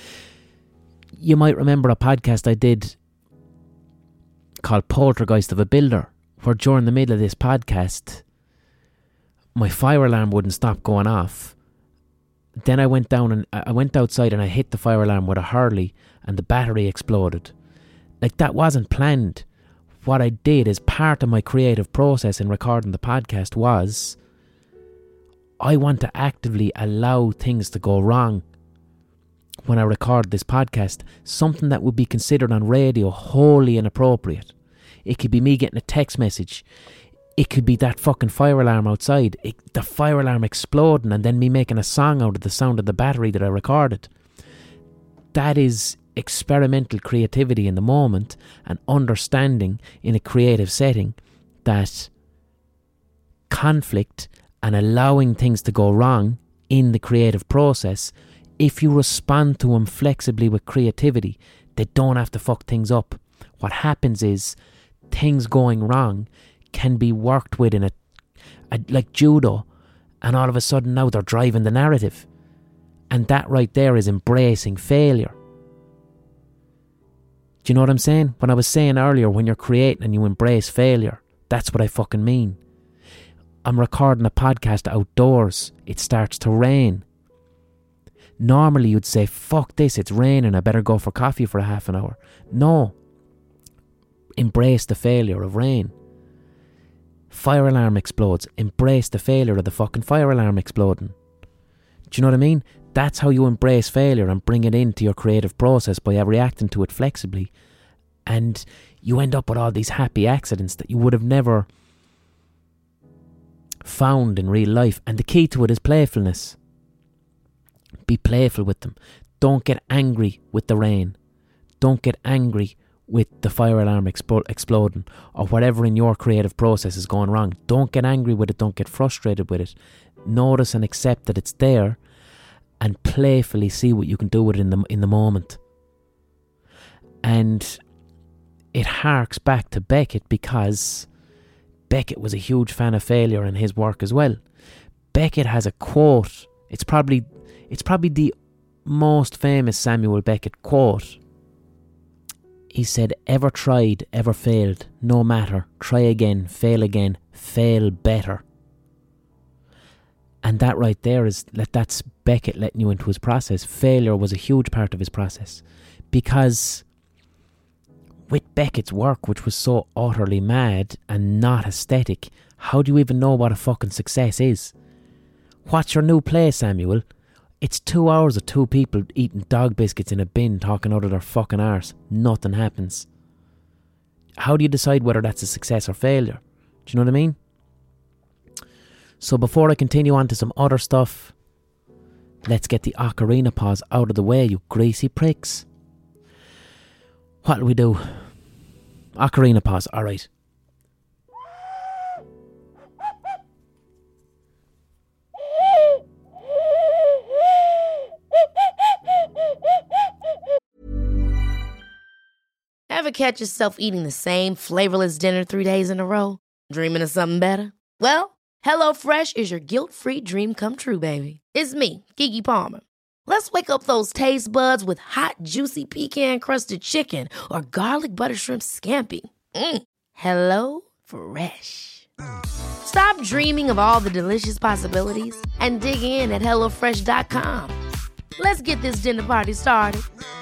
You might remember a podcast I did called Poltergeist of a Builder, where during the middle of this podcast my fire alarm wouldn't stop going off. Then I went outside and I hit the fire alarm with a hurley and the battery exploded. Like, that wasn't planned. What I did as part of my creative process in recording the podcast was I want to actively allow things to go wrong when I record this podcast. Something that would be considered on radio wholly inappropriate. It could be me getting a text message. It could be that fucking fire alarm outside. The fire alarm exploding and then me making a song out of the sound of the battery that I recorded. That is experimental creativity in the moment, and understanding in a creative setting that conflict and allowing things to go wrong in the creative process, if you respond to them flexibly with creativity, they don't have to fuck things up. What happens is things going wrong can be worked with in a like judo, and all of a sudden now they're driving the narrative. And that right there is embracing failure. Do you know what I'm saying? When I was saying earlier, when you're creating and you embrace failure, that's what I fucking mean. I'm recording a podcast outdoors. It starts to rain. Normally you'd say, fuck this, it's raining, I better go for coffee for a half an hour. No. Embrace the failure of rain. Fire alarm explodes. Embrace the failure of the fucking fire alarm exploding. Do you know what I mean? That's how you embrace failure and bring it into your creative process, by reacting to it flexibly. And you end up with all these happy accidents that you would have never found in real life. And the key to it is playfulness. Be playful with them. Don't get angry with the rain. Don't get angry with the fire alarm exploding, or whatever in your creative process is going wrong. Don't get angry with it. Don't get frustrated with it. Notice and accept that it's there, and playfully see what you can do with it in the moment. And it harks back to Beckett, because Beckett was a huge fan of failure in his work as well. Beckett has a quote. It's probably the most famous Samuel Beckett quote. He said, "Ever tried, ever failed, no matter, try again, fail better." And that right there that's Beckett letting you into his process. Failure was a huge part of his process, because with Beckett's work, which was so utterly mad and not aesthetic, how do you even know what a fucking success is? What's your new play, Samuel? It's 2 hours of two people eating dog biscuits in a bin, talking out of their fucking arse. Nothing happens. How do you decide whether that's a success or failure? Do you know what I mean? So before I continue on to some other stuff, let's get the ocarina pause out of the way, you greasy pricks. What'll we do? Ocarina pause, alright. Ever catch yourself eating the same flavorless dinner 3 days in a row? Dreaming of something better? Well, HelloFresh is your guilt-free dream come true, baby. It's me, Keke Palmer. Let's wake up those taste buds with hot, juicy pecan-crusted chicken or garlic butter shrimp scampi. Hello Fresh. Stop dreaming of all the delicious possibilities and dig in at HelloFresh.com. Let's get this dinner party started.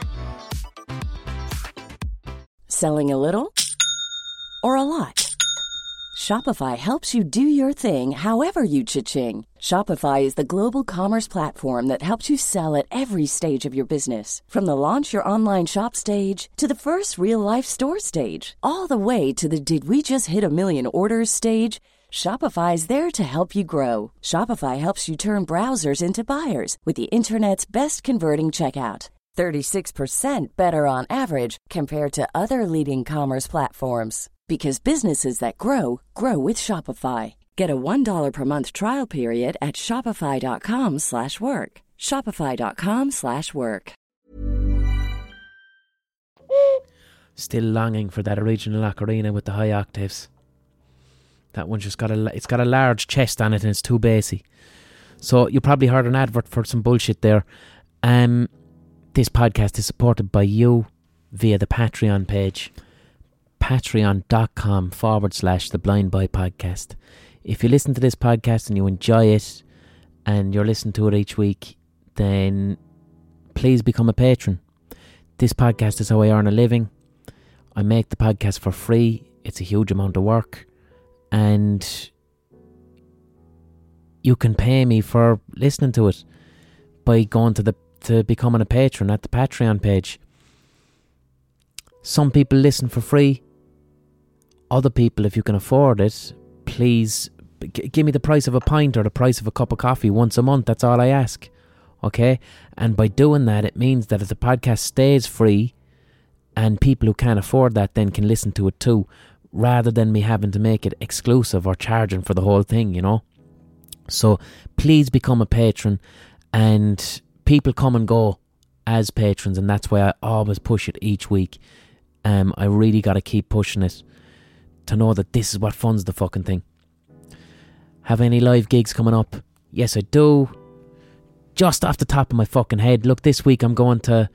Selling a little or a lot? Shopify helps you do your thing however you cha-ching. Shopify is the global commerce platform that helps you sell at every stage of your business. From the launch your online shop stage to the first real-life store stage, all the way to the did we just hit a million orders stage. Shopify is there to help you grow. Shopify helps you turn browsers into buyers with the internet's best converting checkout. 36% better on average compared to other leading commerce platforms. Because businesses that grow, grow with Shopify. Get a $1 per month trial period at shopify.com/work. Shopify.com/work. Still longing for that original ocarina with the high octaves. That one's just got a large chest on it and it's too bassy. So you probably heard an advert for some bullshit there. This podcast is supported by you via the Patreon page. Patreon.com/The Blind Boy Podcast. If you listen to this podcast and you enjoy it and you're listening to it each week, then please become a patron. This podcast is how I earn a living. I make the podcast for free. It's a huge amount of work. And you can pay me for listening to it by going to becoming a patron at the Patreon page. Some people listen for free. Other people, if you can afford it, please give me the price of a pint or the price of a cup of coffee once a month. That's all I ask. Okay? And by doing that, it means that if the podcast stays free and people who can't afford that then can listen to it too, rather than me having to make it exclusive or charging for the whole thing, you know? So please become a patron, and people come and go as patrons, and that's why I always push it each week. I really got to keep pushing it to know that this is what funds the fucking thing. Have any live gigs coming up? Yes, I do. Just off the top of my fucking head. Look, this week I'm going to...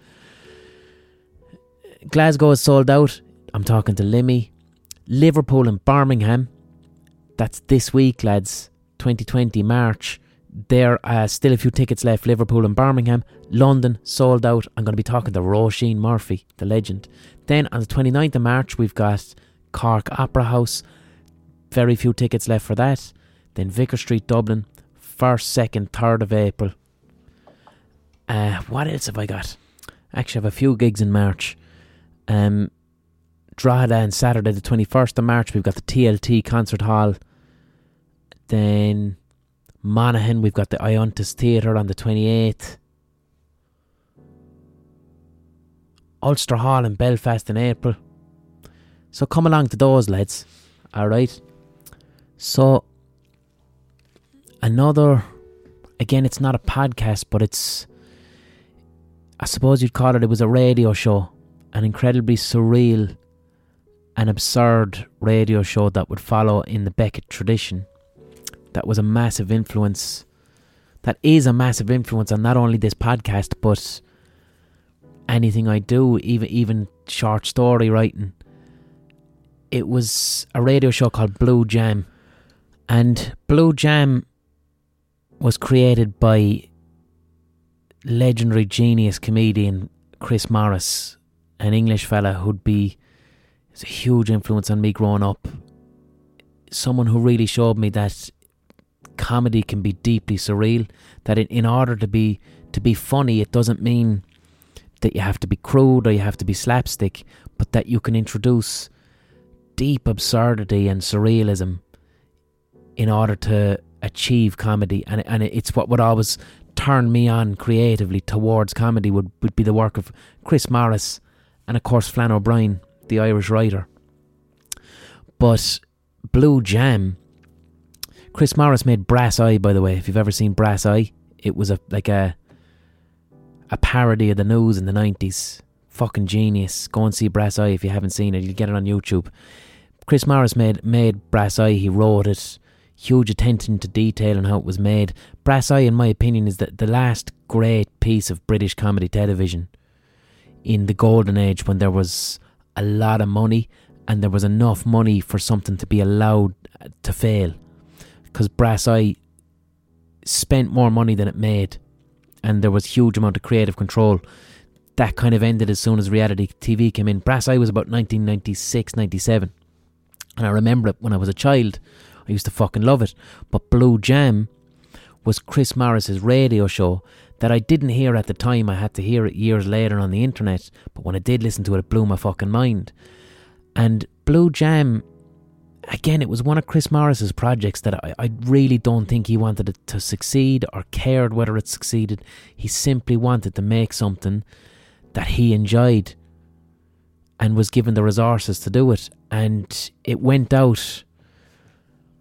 Glasgow is sold out. I'm talking to Limmy. Liverpool and Birmingham. That's this week, lads. 2020, March. There are still a few tickets left. Liverpool and Birmingham. London, sold out. I'm going to be talking to Roisin Murphy, the legend. Then on the 29th of March, we've got Cork Opera House. Very few tickets left for that. Then Vicar Street, Dublin. 1st, 2nd, 3rd of April. What else have I got? Actually, I have a few gigs in March. Drogheda on Saturday the 21st of March. We've got the TLT Concert Hall. Then Monaghan, we've got the Iontas Theatre on the 28th. Ulster Hall in Belfast in April. So come along to those, lads. Alright. So another, again, it's not a podcast, but it's, I suppose you'd call it was a radio show. An incredibly surreal and absurd radio show that would follow in the Beckett tradition. That was a massive influence. That is a massive influence on not only this podcast, but anything I do, even short story writing. It was a radio show called Blue Jam. And Blue Jam was created by legendary genius comedian Chris Morris, an English fella who'd be a huge influence on me growing up. Someone who really showed me that comedy can be deeply surreal. That in order to be funny, it doesn't mean that you have to be crude or you have to be slapstick, but that you can introduce deep absurdity and surrealism in order to achieve comedy. And it's what would always turn me on creatively towards comedy would be the work of Chris Morris and of course Flann O'Brien, the Irish writer. But Blue Jam, Chris Morris made Brass Eye, by the way. If you've ever seen Brass Eye, it was a parody of the news in the 90s. Fucking genius. Go and see Brass Eye if you haven't seen it. You'll get it on YouTube. Chris Morris made Brass Eye. He wrote it. Huge attention to detail and how it was made. Brass Eye, in my opinion, is the last great piece of British comedy television in the golden age, when there was a lot of money and there was enough money for something to be allowed to fail. Because Brass Eye spent more money than it made, and there was huge amount of creative control. That kind of ended as soon as reality TV came in. Brass Eye was about 1996, 97. And I remember it when I was a child. I used to fucking love it. But Blue Jam was Chris Morris's radio show that I didn't hear at the time. I had to hear it years later on the internet. But when I did listen to it, it blew my fucking mind. And Blue Jam, again, it was one of Chris Morris's projects that I really don't think he wanted it to succeed or cared whether it succeeded. He simply wanted to make something that he enjoyed and was given the resources to do it. And it went out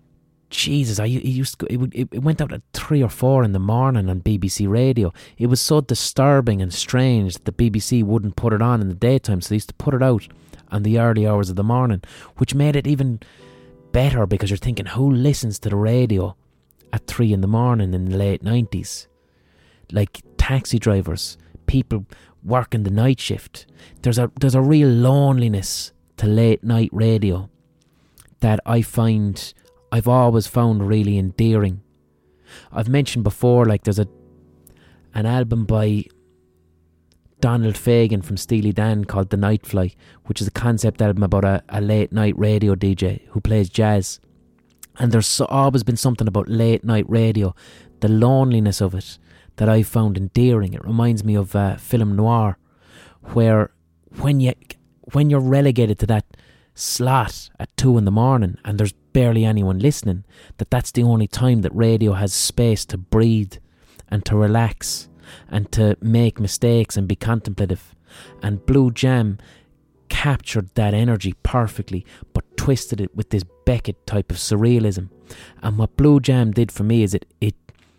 Jesus, it used to go, it went out at 3 or 4 in the morning on BBC Radio. It was so disturbing and strange that the BBC wouldn't put it on in the daytime, so they used to put it out on the early hours of the morning, which made it even better because you're thinking, who listens to the radio at 3 in the morning in the late 90s? Like taxi drivers, people working the night shift. There's a real loneliness to late night radio that I've always found really endearing. I've mentioned before, like there's an album by Donald Fagan from Steely Dan called The Nightfly, which is a concept album about a late night radio DJ who plays jazz. And there's always been something about late night radio, the loneliness of it, that I found endearing. It reminds me of film noir, where when you're relegated to that slot at 2 in the morning and there's barely anyone listening, that's the only time that radio has space to breathe and to relax and to make mistakes and be contemplative. And Blue Jam captured that energy perfectly, but twisted it with this Beckett type of surrealism. And what Blue Jam did for me is it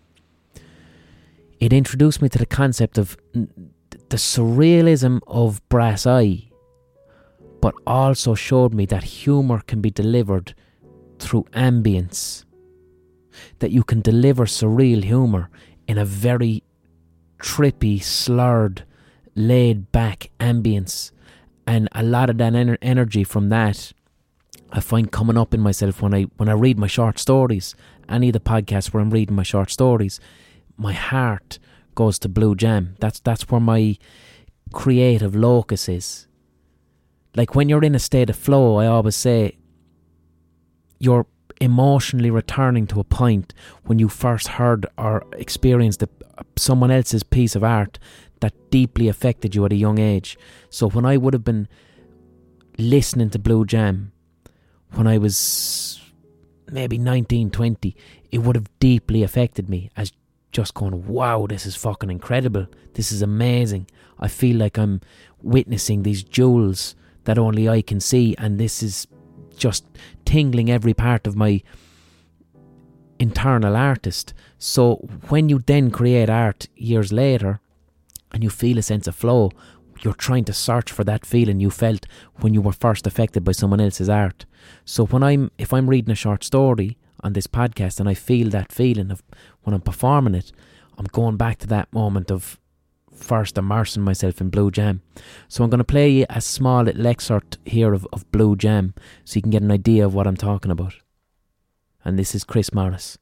introduced me to the concept of the surrealism of Brass Eye, but also showed me that humour can be delivered through ambience. That you can deliver surreal humour in a very trippy, slurred, laid-back ambience. And a lot of that energy from that I find coming up in myself when I read my short stories. Any of the podcasts where I'm reading my short stories, my heart goes to Blue Jam. That's where my creative locus is. Like when you're in a state of flow, I always say you're emotionally returning to a point when you first heard or experienced someone else's piece of art that deeply affected you at a young age. So when I would have been listening to Blue Jam when I was maybe 19, 20, it would have deeply affected me as just going, wow, this is fucking incredible. This is amazing. I feel like I'm witnessing these jewels that only I can see, and this is just tingling every part of my internal artist. So when you then create art years later and you feel a sense of flow, you're trying to search for that feeling you felt when you were first affected by someone else's art. So if I'm reading a short story on this podcast and I feel that feeling of when I'm performing it, I'm going back to that moment of first immersing myself in Blue Jam. So I'm going to play a small little excerpt here of Blue Jam so you can get an idea of what I'm talking about. And this is Chris Morris.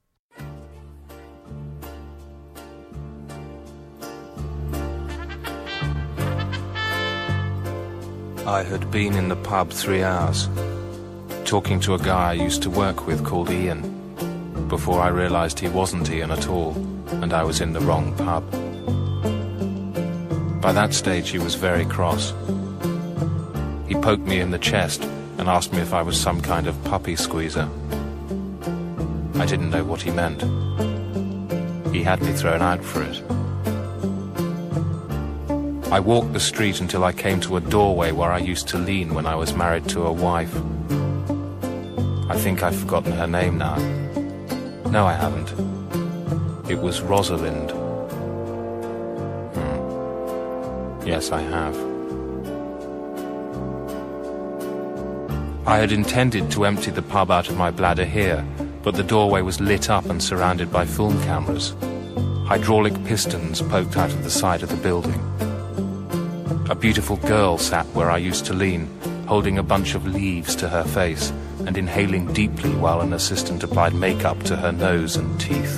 I had been in the pub 3 hours, talking to a guy I used to work with called Ian, before I realised he wasn't Ian at all, and I was in the wrong pub. By that stage he was very cross. He poked me in the chest and asked me if I was some kind of puppy squeezer. I didn't know what he meant. He had me thrown out for it. I walked the street until I came to a doorway where I used to lean when I was married to a wife. I think I've forgotten her name now. No, I haven't. It was Rosalind. Yes, I have. I had intended to empty the pub out of my bladder here, but the doorway was lit up and surrounded by film cameras. Hydraulic pistons poked out of the side of the building. A beautiful girl sat where I used to lean, holding a bunch of leaves to her face and inhaling deeply while an assistant applied makeup to her nose and teeth.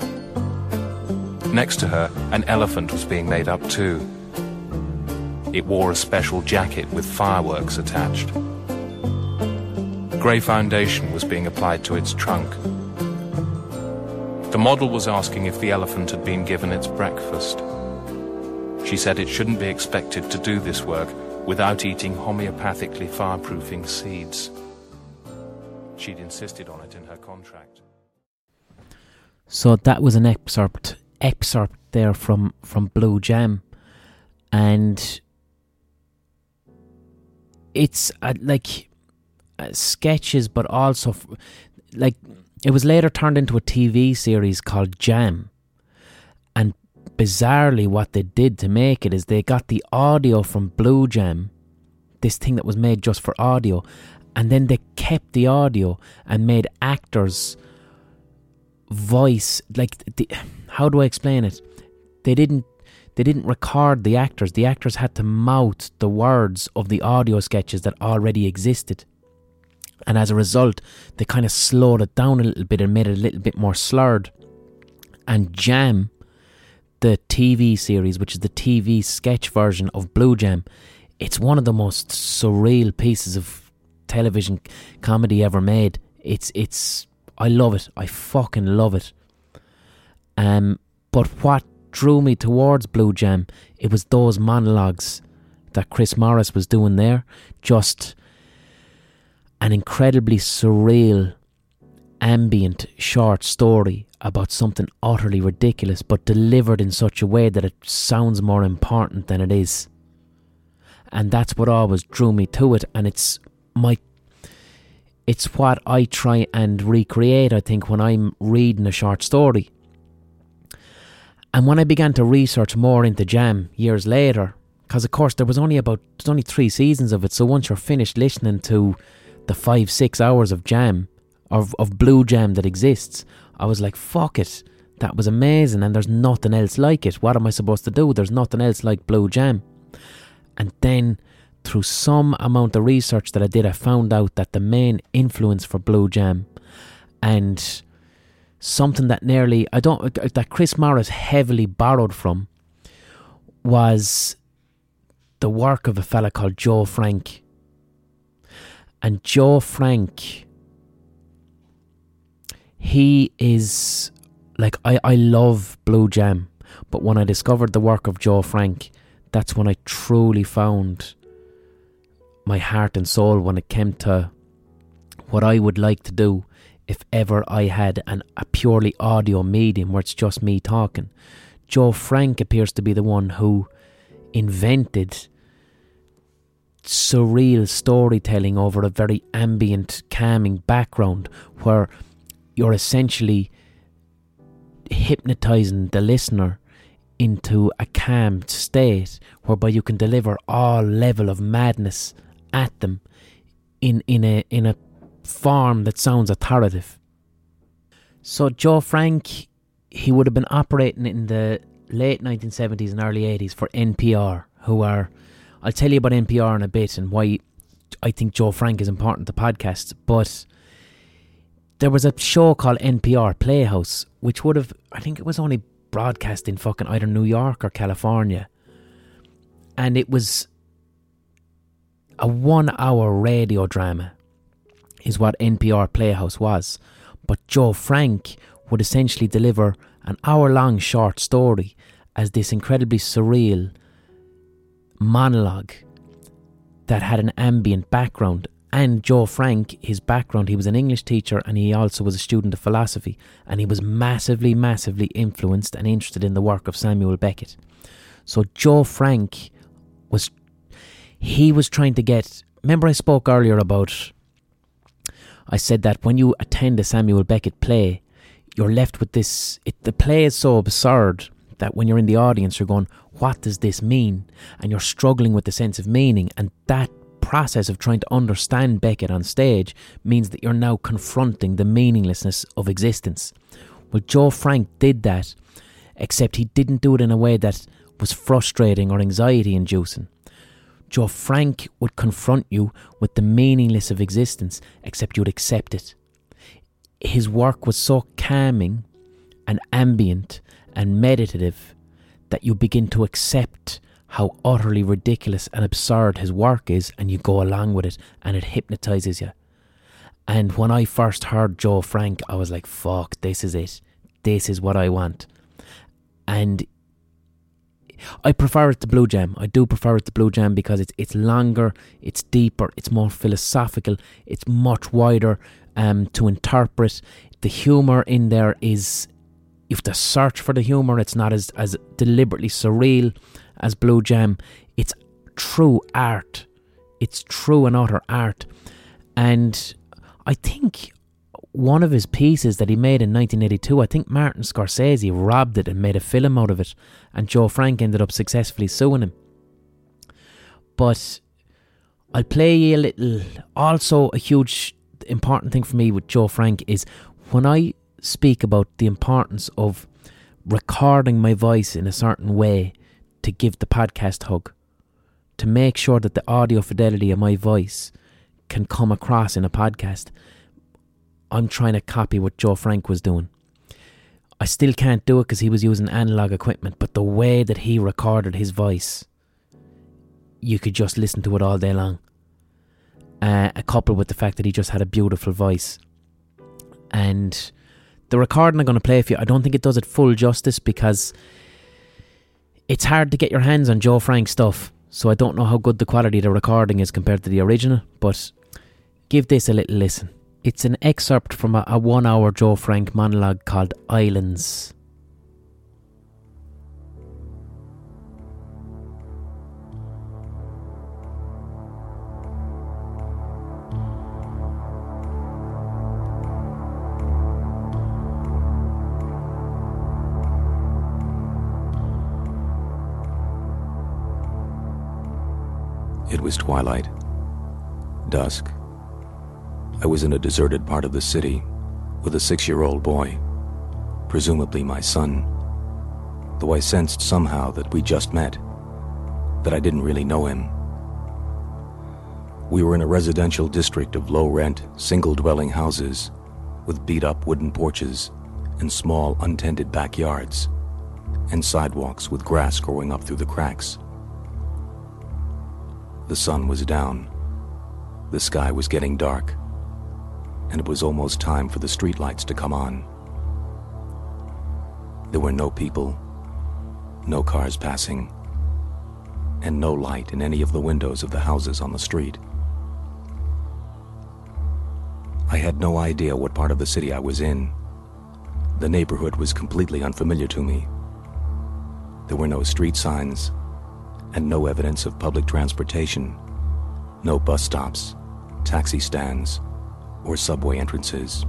Next to her, an elephant was being made up too. It wore a special jacket with fireworks attached. Grey foundation was being applied to its trunk. The model was asking if the elephant had been given its breakfast. She said it shouldn't be expected to do this work without eating homeopathically fireproofing seeds. She'd insisted on it in her contract. So that was an excerpt there from Blue Jam, and it's like sketches, but also like It was later turned into a TV series called Jam. And bizarrely, what they did to make it is they got the audio from Blue Jam, this thing that was made just for audio, and then they kept the audio and made actors voice, like, how do I explain it? They didn't record the actors. The actors had to mouth the words of the audio sketches that already existed. And as a result, they kind of slowed it down a little bit and made it a little bit more slurred. And Jam, the TV series, which is the TV sketch version of Blue Jam, it's one of the most surreal pieces of television comedy ever made. It's I love it. I fucking love it. But what drew me towards Blue Jam, it was those monologues that Chris Morris was doing there. Just an incredibly surreal, ambient, short story about something utterly ridiculous, but delivered in such a way that it sounds more important than it is. And that's what always drew me to it. And it's what I try and recreate, I think, when I'm reading a short story. And when I began to research more into Jam years later, because of course there's only 3 seasons of it, so once you're finished listening to the 5-6 hours of Jam, of Blue Jam that exists, I was like, fuck it, that was amazing, and there's nothing else like it. What am I supposed to do? There's nothing else like Blue Jam. And then, through some amount of research that I did, I found out that the main influence for Blue Jam, and something that that Chris Morris heavily borrowed from, was the work of a fella called Joe Frank. And Joe Frank, he is, like, I love Blue Jam, but when I discovered the work of Joe Frank, that's when I truly found my heart and soul when it came to what I would like to do if ever I had a purely audio medium where it's just me talking. Joe Frank appears to be the one who invented surreal storytelling over a very ambient, calming background, where you're essentially hypnotizing the listener into a calm state, whereby you can deliver all level of madness at them in a form that sounds authoritative. So Joe Frank, he would have been operating in the late 1970s and early 80s for NPR, who are, I'll tell you about NPR in a bit and why I think Joe Frank is important to podcasts, but there was a show called NPR Playhouse, which would have, I think it was only broadcast in fucking either New York or California, and it was a 1-hour radio drama is what NPR Playhouse was. But Joe Frank would essentially deliver an hour-long short story as this incredibly surreal monologue that had an ambient background. And Joe Frank, his background, he was an English teacher and he also was a student of philosophy, and he was massively, massively influenced and interested in the work of Samuel Beckett. So Joe Frank was trying to get, remember I spoke earlier about, I said that when you attend a Samuel Beckett play, you're left with this, the play is so absurd that when you're in the audience you're going, what does this mean? And you're struggling with the sense of meaning, and that process of trying to understand Beckett on stage means that you're now confronting the meaninglessness of existence. Well, Joe Frank did that, except he didn't do it in a way that was frustrating or anxiety inducing. Joe Frank would confront you with the meaningless of existence, except you'd accept it. His work was so calming and ambient and meditative that you begin to accept how utterly ridiculous and absurd his work is, and you go along with it, and it hypnotizes you. And when I first heard Joe Frank, I was like, fuck, this is it. This is what I want. And I prefer it to Blue Jam. I do prefer it to Blue Jam because it's longer, it's deeper, it's more philosophical, it's much wider to interpret. The humour in there is, you have to search for the humour. It's not as deliberately surreal as Blue Jam. It's true art. It's true and utter art. And I think one of his pieces that he made in 1982, I think Martin Scorsese robbed it and made a film out of it, and Joe Frank ended up successfully suing him. But I'll play you a little. Also, a huge important thing for me with Joe Frank is when I speak about the importance of recording my voice in a certain way to give the podcast hug, to make sure that the audio fidelity of my voice can come across in a podcast. I'm trying to copy what Joe Frank was doing. I still can't do it because he was using analog equipment, but the way that he recorded his voice, you could just listen to it all day long. Coupled with the fact that he just had a beautiful voice. And the recording I'm going to play for you, I don't think it does it full justice because it's hard to get your hands on Joe Frank stuff. So I don't know how good the quality of the recording is compared to the original, but give this a little listen. It's an excerpt from a 1 hour Joe Frank monologue called Islands. It was twilight. Dusk. I was in a deserted part of the city with a 6-year-old boy, presumably my son, though I sensed somehow that we just met, that I didn't really know him. We were in a residential district of low-rent, single-dwelling houses with beat-up wooden porches and small, untended backyards and sidewalks with grass growing up through the cracks. The sun was down, the sky was getting dark, and it was almost time for the streetlights to come on. There were no people, no cars passing, and no light in any of the windows of the houses on the street. I had no idea what part of the city I was in. The neighborhood was completely unfamiliar to me. There were no street signs, and no evidence of public transportation, no bus stops, taxi stands, or subway entrances.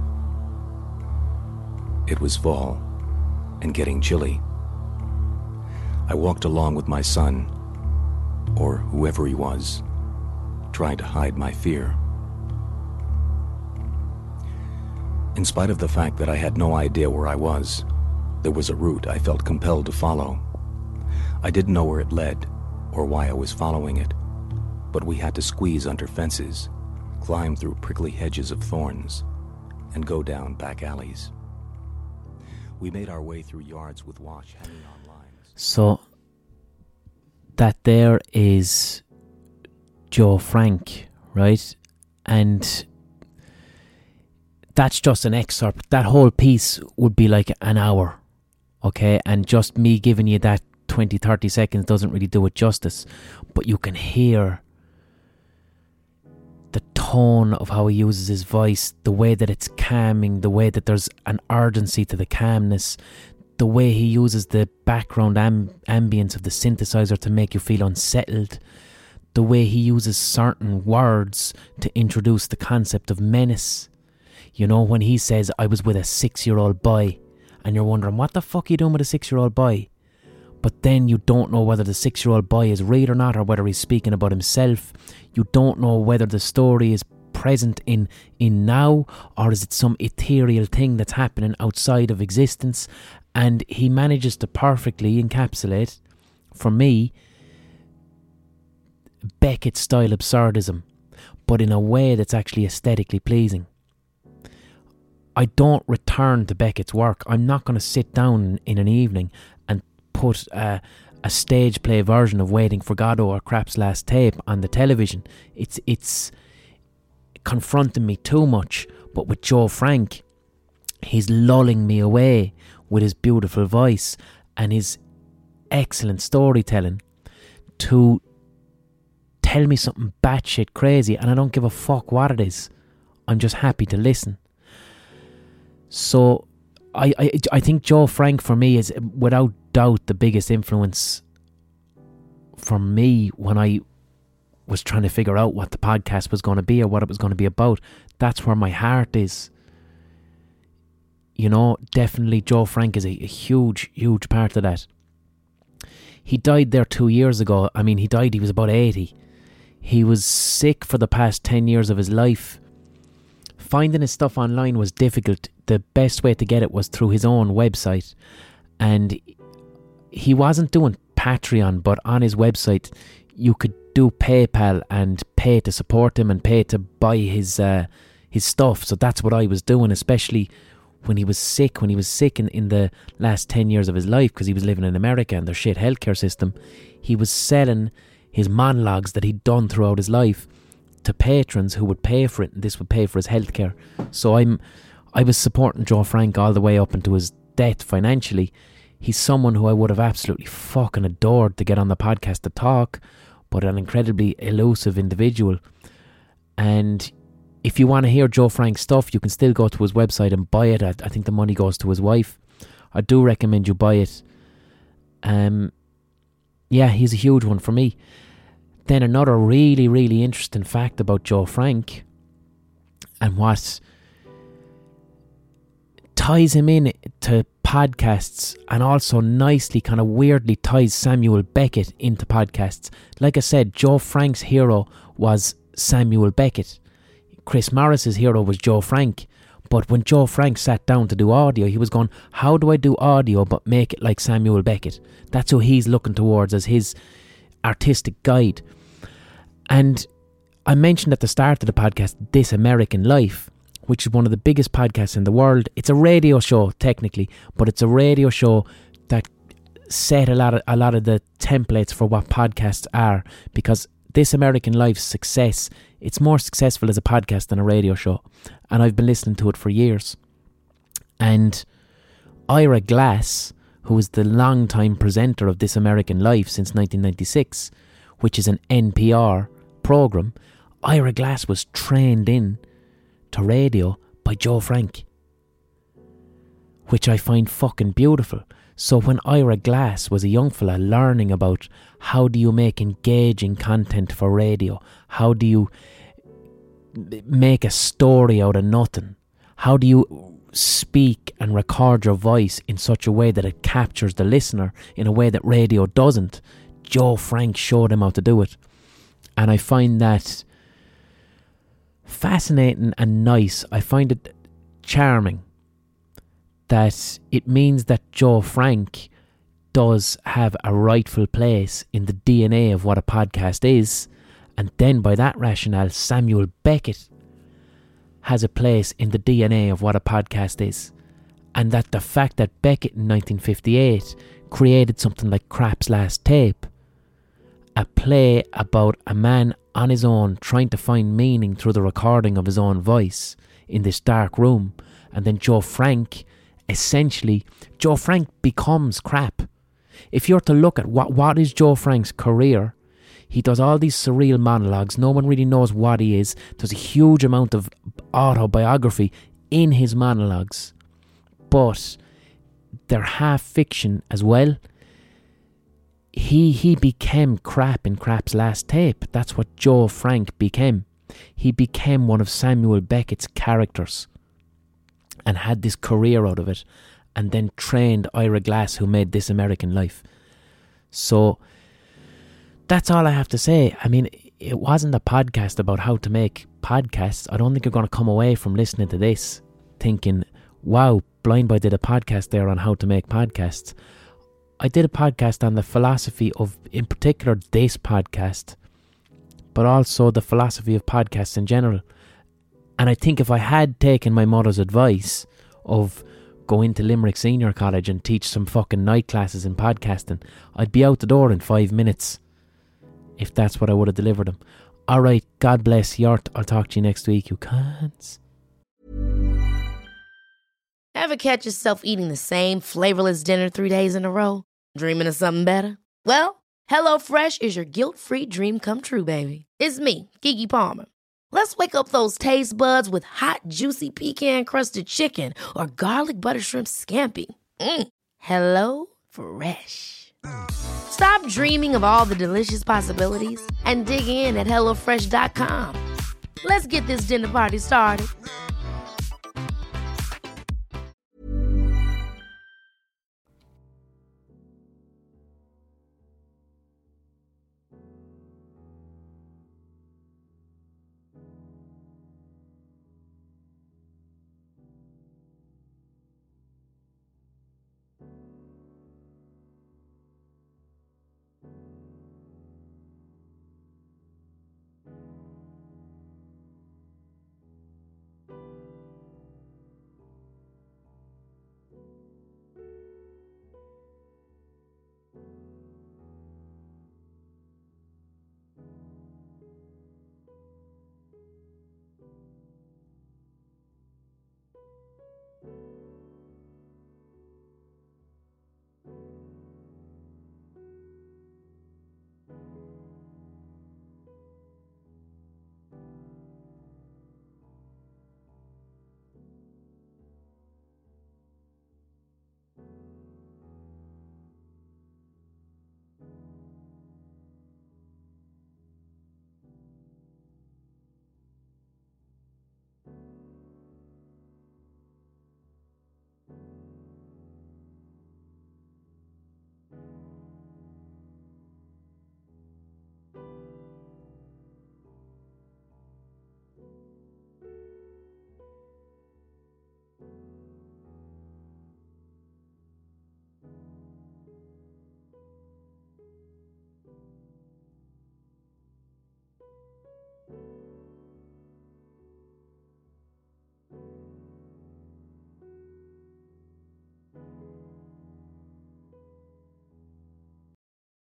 It was fall, and getting chilly. I walked along with my son, or whoever he was, trying to hide my fear. In spite of the fact that I had no idea where I was, there was a route I felt compelled to follow. I didn't know where it led, or why I was following it, but we had to squeeze under fences, climb through prickly hedges of thorns, and go down back alleys. We made our way through yards with wash hanging on lines. So, that there is Joe Frank, right? And that's just an excerpt. That whole piece would be like an hour, okay? And just me giving you that 20-30 seconds doesn't really do it justice, but you can hear the tone of how he uses his voice, the way that it's calming, the way that there's an urgency to the calmness, the way he uses the background ambience of the synthesizer to make you feel unsettled, the way he uses certain words to introduce the concept of menace. You know, when he says, I was with a 6-year-old boy, and you're wondering, what the fuck are you doing with a 6-year-old boy? But then you don't know whether the 6-year-old boy is real or not, or whether he's speaking about himself. You don't know whether the story is present in now, or is it some ethereal thing that's happening outside of existence. And he manages to perfectly encapsulate, for me, Beckett-style absurdism, but in a way that's actually aesthetically pleasing. I don't return to Beckett's work. I'm not going to sit down in an evening and put a stage play version of Waiting for Godot or Crap's Last Tape on the television. It's confronting me too much. But with Joe Frank, he's lulling me away with his beautiful voice and his excellent storytelling to tell me something batshit crazy, and I don't give a fuck what it is. I'm just happy to listen. So I think Joe Frank for me is without doubt the biggest influence for me when I was trying to figure out what the podcast was going to be or what it was going to be about. That's where my heart is. You know, definitely Joe Frank is a huge, huge part of that. He died there 2 years ago. I mean, he was about 80. He was sick for the past 10 years of his life. Finding his stuff online was difficult. The best way to get it was through his own website. And he wasn't doing Patreon, but on his website you could do PayPal and pay to support him and pay to buy his stuff. So that's what I was doing, especially when he was sick in the last 10 years of his life, because he was living in America and their shit healthcare system. He was selling his monologues that he'd done throughout his life to patrons who would pay for it, and this would pay for his healthcare. So I was supporting Joe Frank all the way up into his death financially. He's someone who I would have absolutely fucking adored to get on the podcast to talk, but an incredibly elusive individual. And if you want to hear Joe Frank's stuff, you can still go to his website and buy it. I think the money goes to his wife. I do recommend you buy it. Yeah, he's a huge one for me. Then another really, really interesting fact about Joe Frank, and what ties him in to podcasts, and also nicely kind of weirdly ties Samuel Beckett into podcasts. Like I said, Joe Frank's hero was Samuel Beckett. Chris Morris's hero was Joe Frank. But when Joe Frank sat down to do audio, he was going, how do I do audio but make it like Samuel Beckett? That's who he's looking towards as his artistic guide. And I mentioned at the start of the podcast This American Life, which is one of the biggest podcasts in the world. It's a radio show technically, but it's a radio show that set a lot of the templates for what podcasts are, because This American Life's success, it's more successful as a podcast than a radio show, and I've been listening to it for years. And Ira Glass, who is the long-time presenter of This American Life since 1996, which is an NPR program, Ira Glass was trained in to radio by Joe Frank, which I find fucking beautiful. So when Ira Glass was a young fella learning about how do you make engaging content for radio, how do you make a story out of nothing, how do you speak and record your voice in such a way that it captures the listener in a way that radio doesn't, Joe Frank showed him how to do it. And I find that fascinating and nice. I find it charming that it means that Joe Frank does have a rightful place in the DNA of what a podcast is, and then by that rationale, Samuel Beckett has a place in the DNA of what a podcast is, and that the fact that Beckett in 1958 created something like Crap's Last Tape, a play about a man on his own trying to find meaning through the recording of his own voice in this dark room, and then Joe Frank becomes Crap. If you're to look at what is Joe Frank's career, he does all these surreal monologues. No one really knows what he is. There's a huge amount of autobiography in his monologues, but they're half fiction as well. He became Crap in Crap's Last Tape. That's what Joe Frank became. He became one of Samuel Beckett's characters and had this career out of it, and then trained Ira Glass, who made This American Life. So that's all I have to say. I mean, it wasn't a podcast about how to make podcasts. I don't think you're going to come away from listening to this thinking, wow, Blind Boy did a podcast there on how to make podcasts. I did a podcast on the philosophy of, in particular, this podcast, but also the philosophy of podcasts in general. And I think if I had taken my mother's advice of go into Limerick Senior College and teach some fucking night classes in podcasting, I'd be out the door in 5 minutes, if that's what I would have delivered them. Alright, God bless you. I'll talk to you next week, you cunts. Ever catch yourself eating the same flavorless dinner 3 days in a row? Dreaming of something better? Well, HelloFresh is your guilt-free dream come true, baby. It's me, Keke Palmer. Let's wake up those taste buds with hot, juicy pecan-crusted chicken or garlic butter shrimp scampi. Hello Fresh. Stop dreaming of all the delicious possibilities and dig in at HelloFresh.com. Let's get this dinner party started.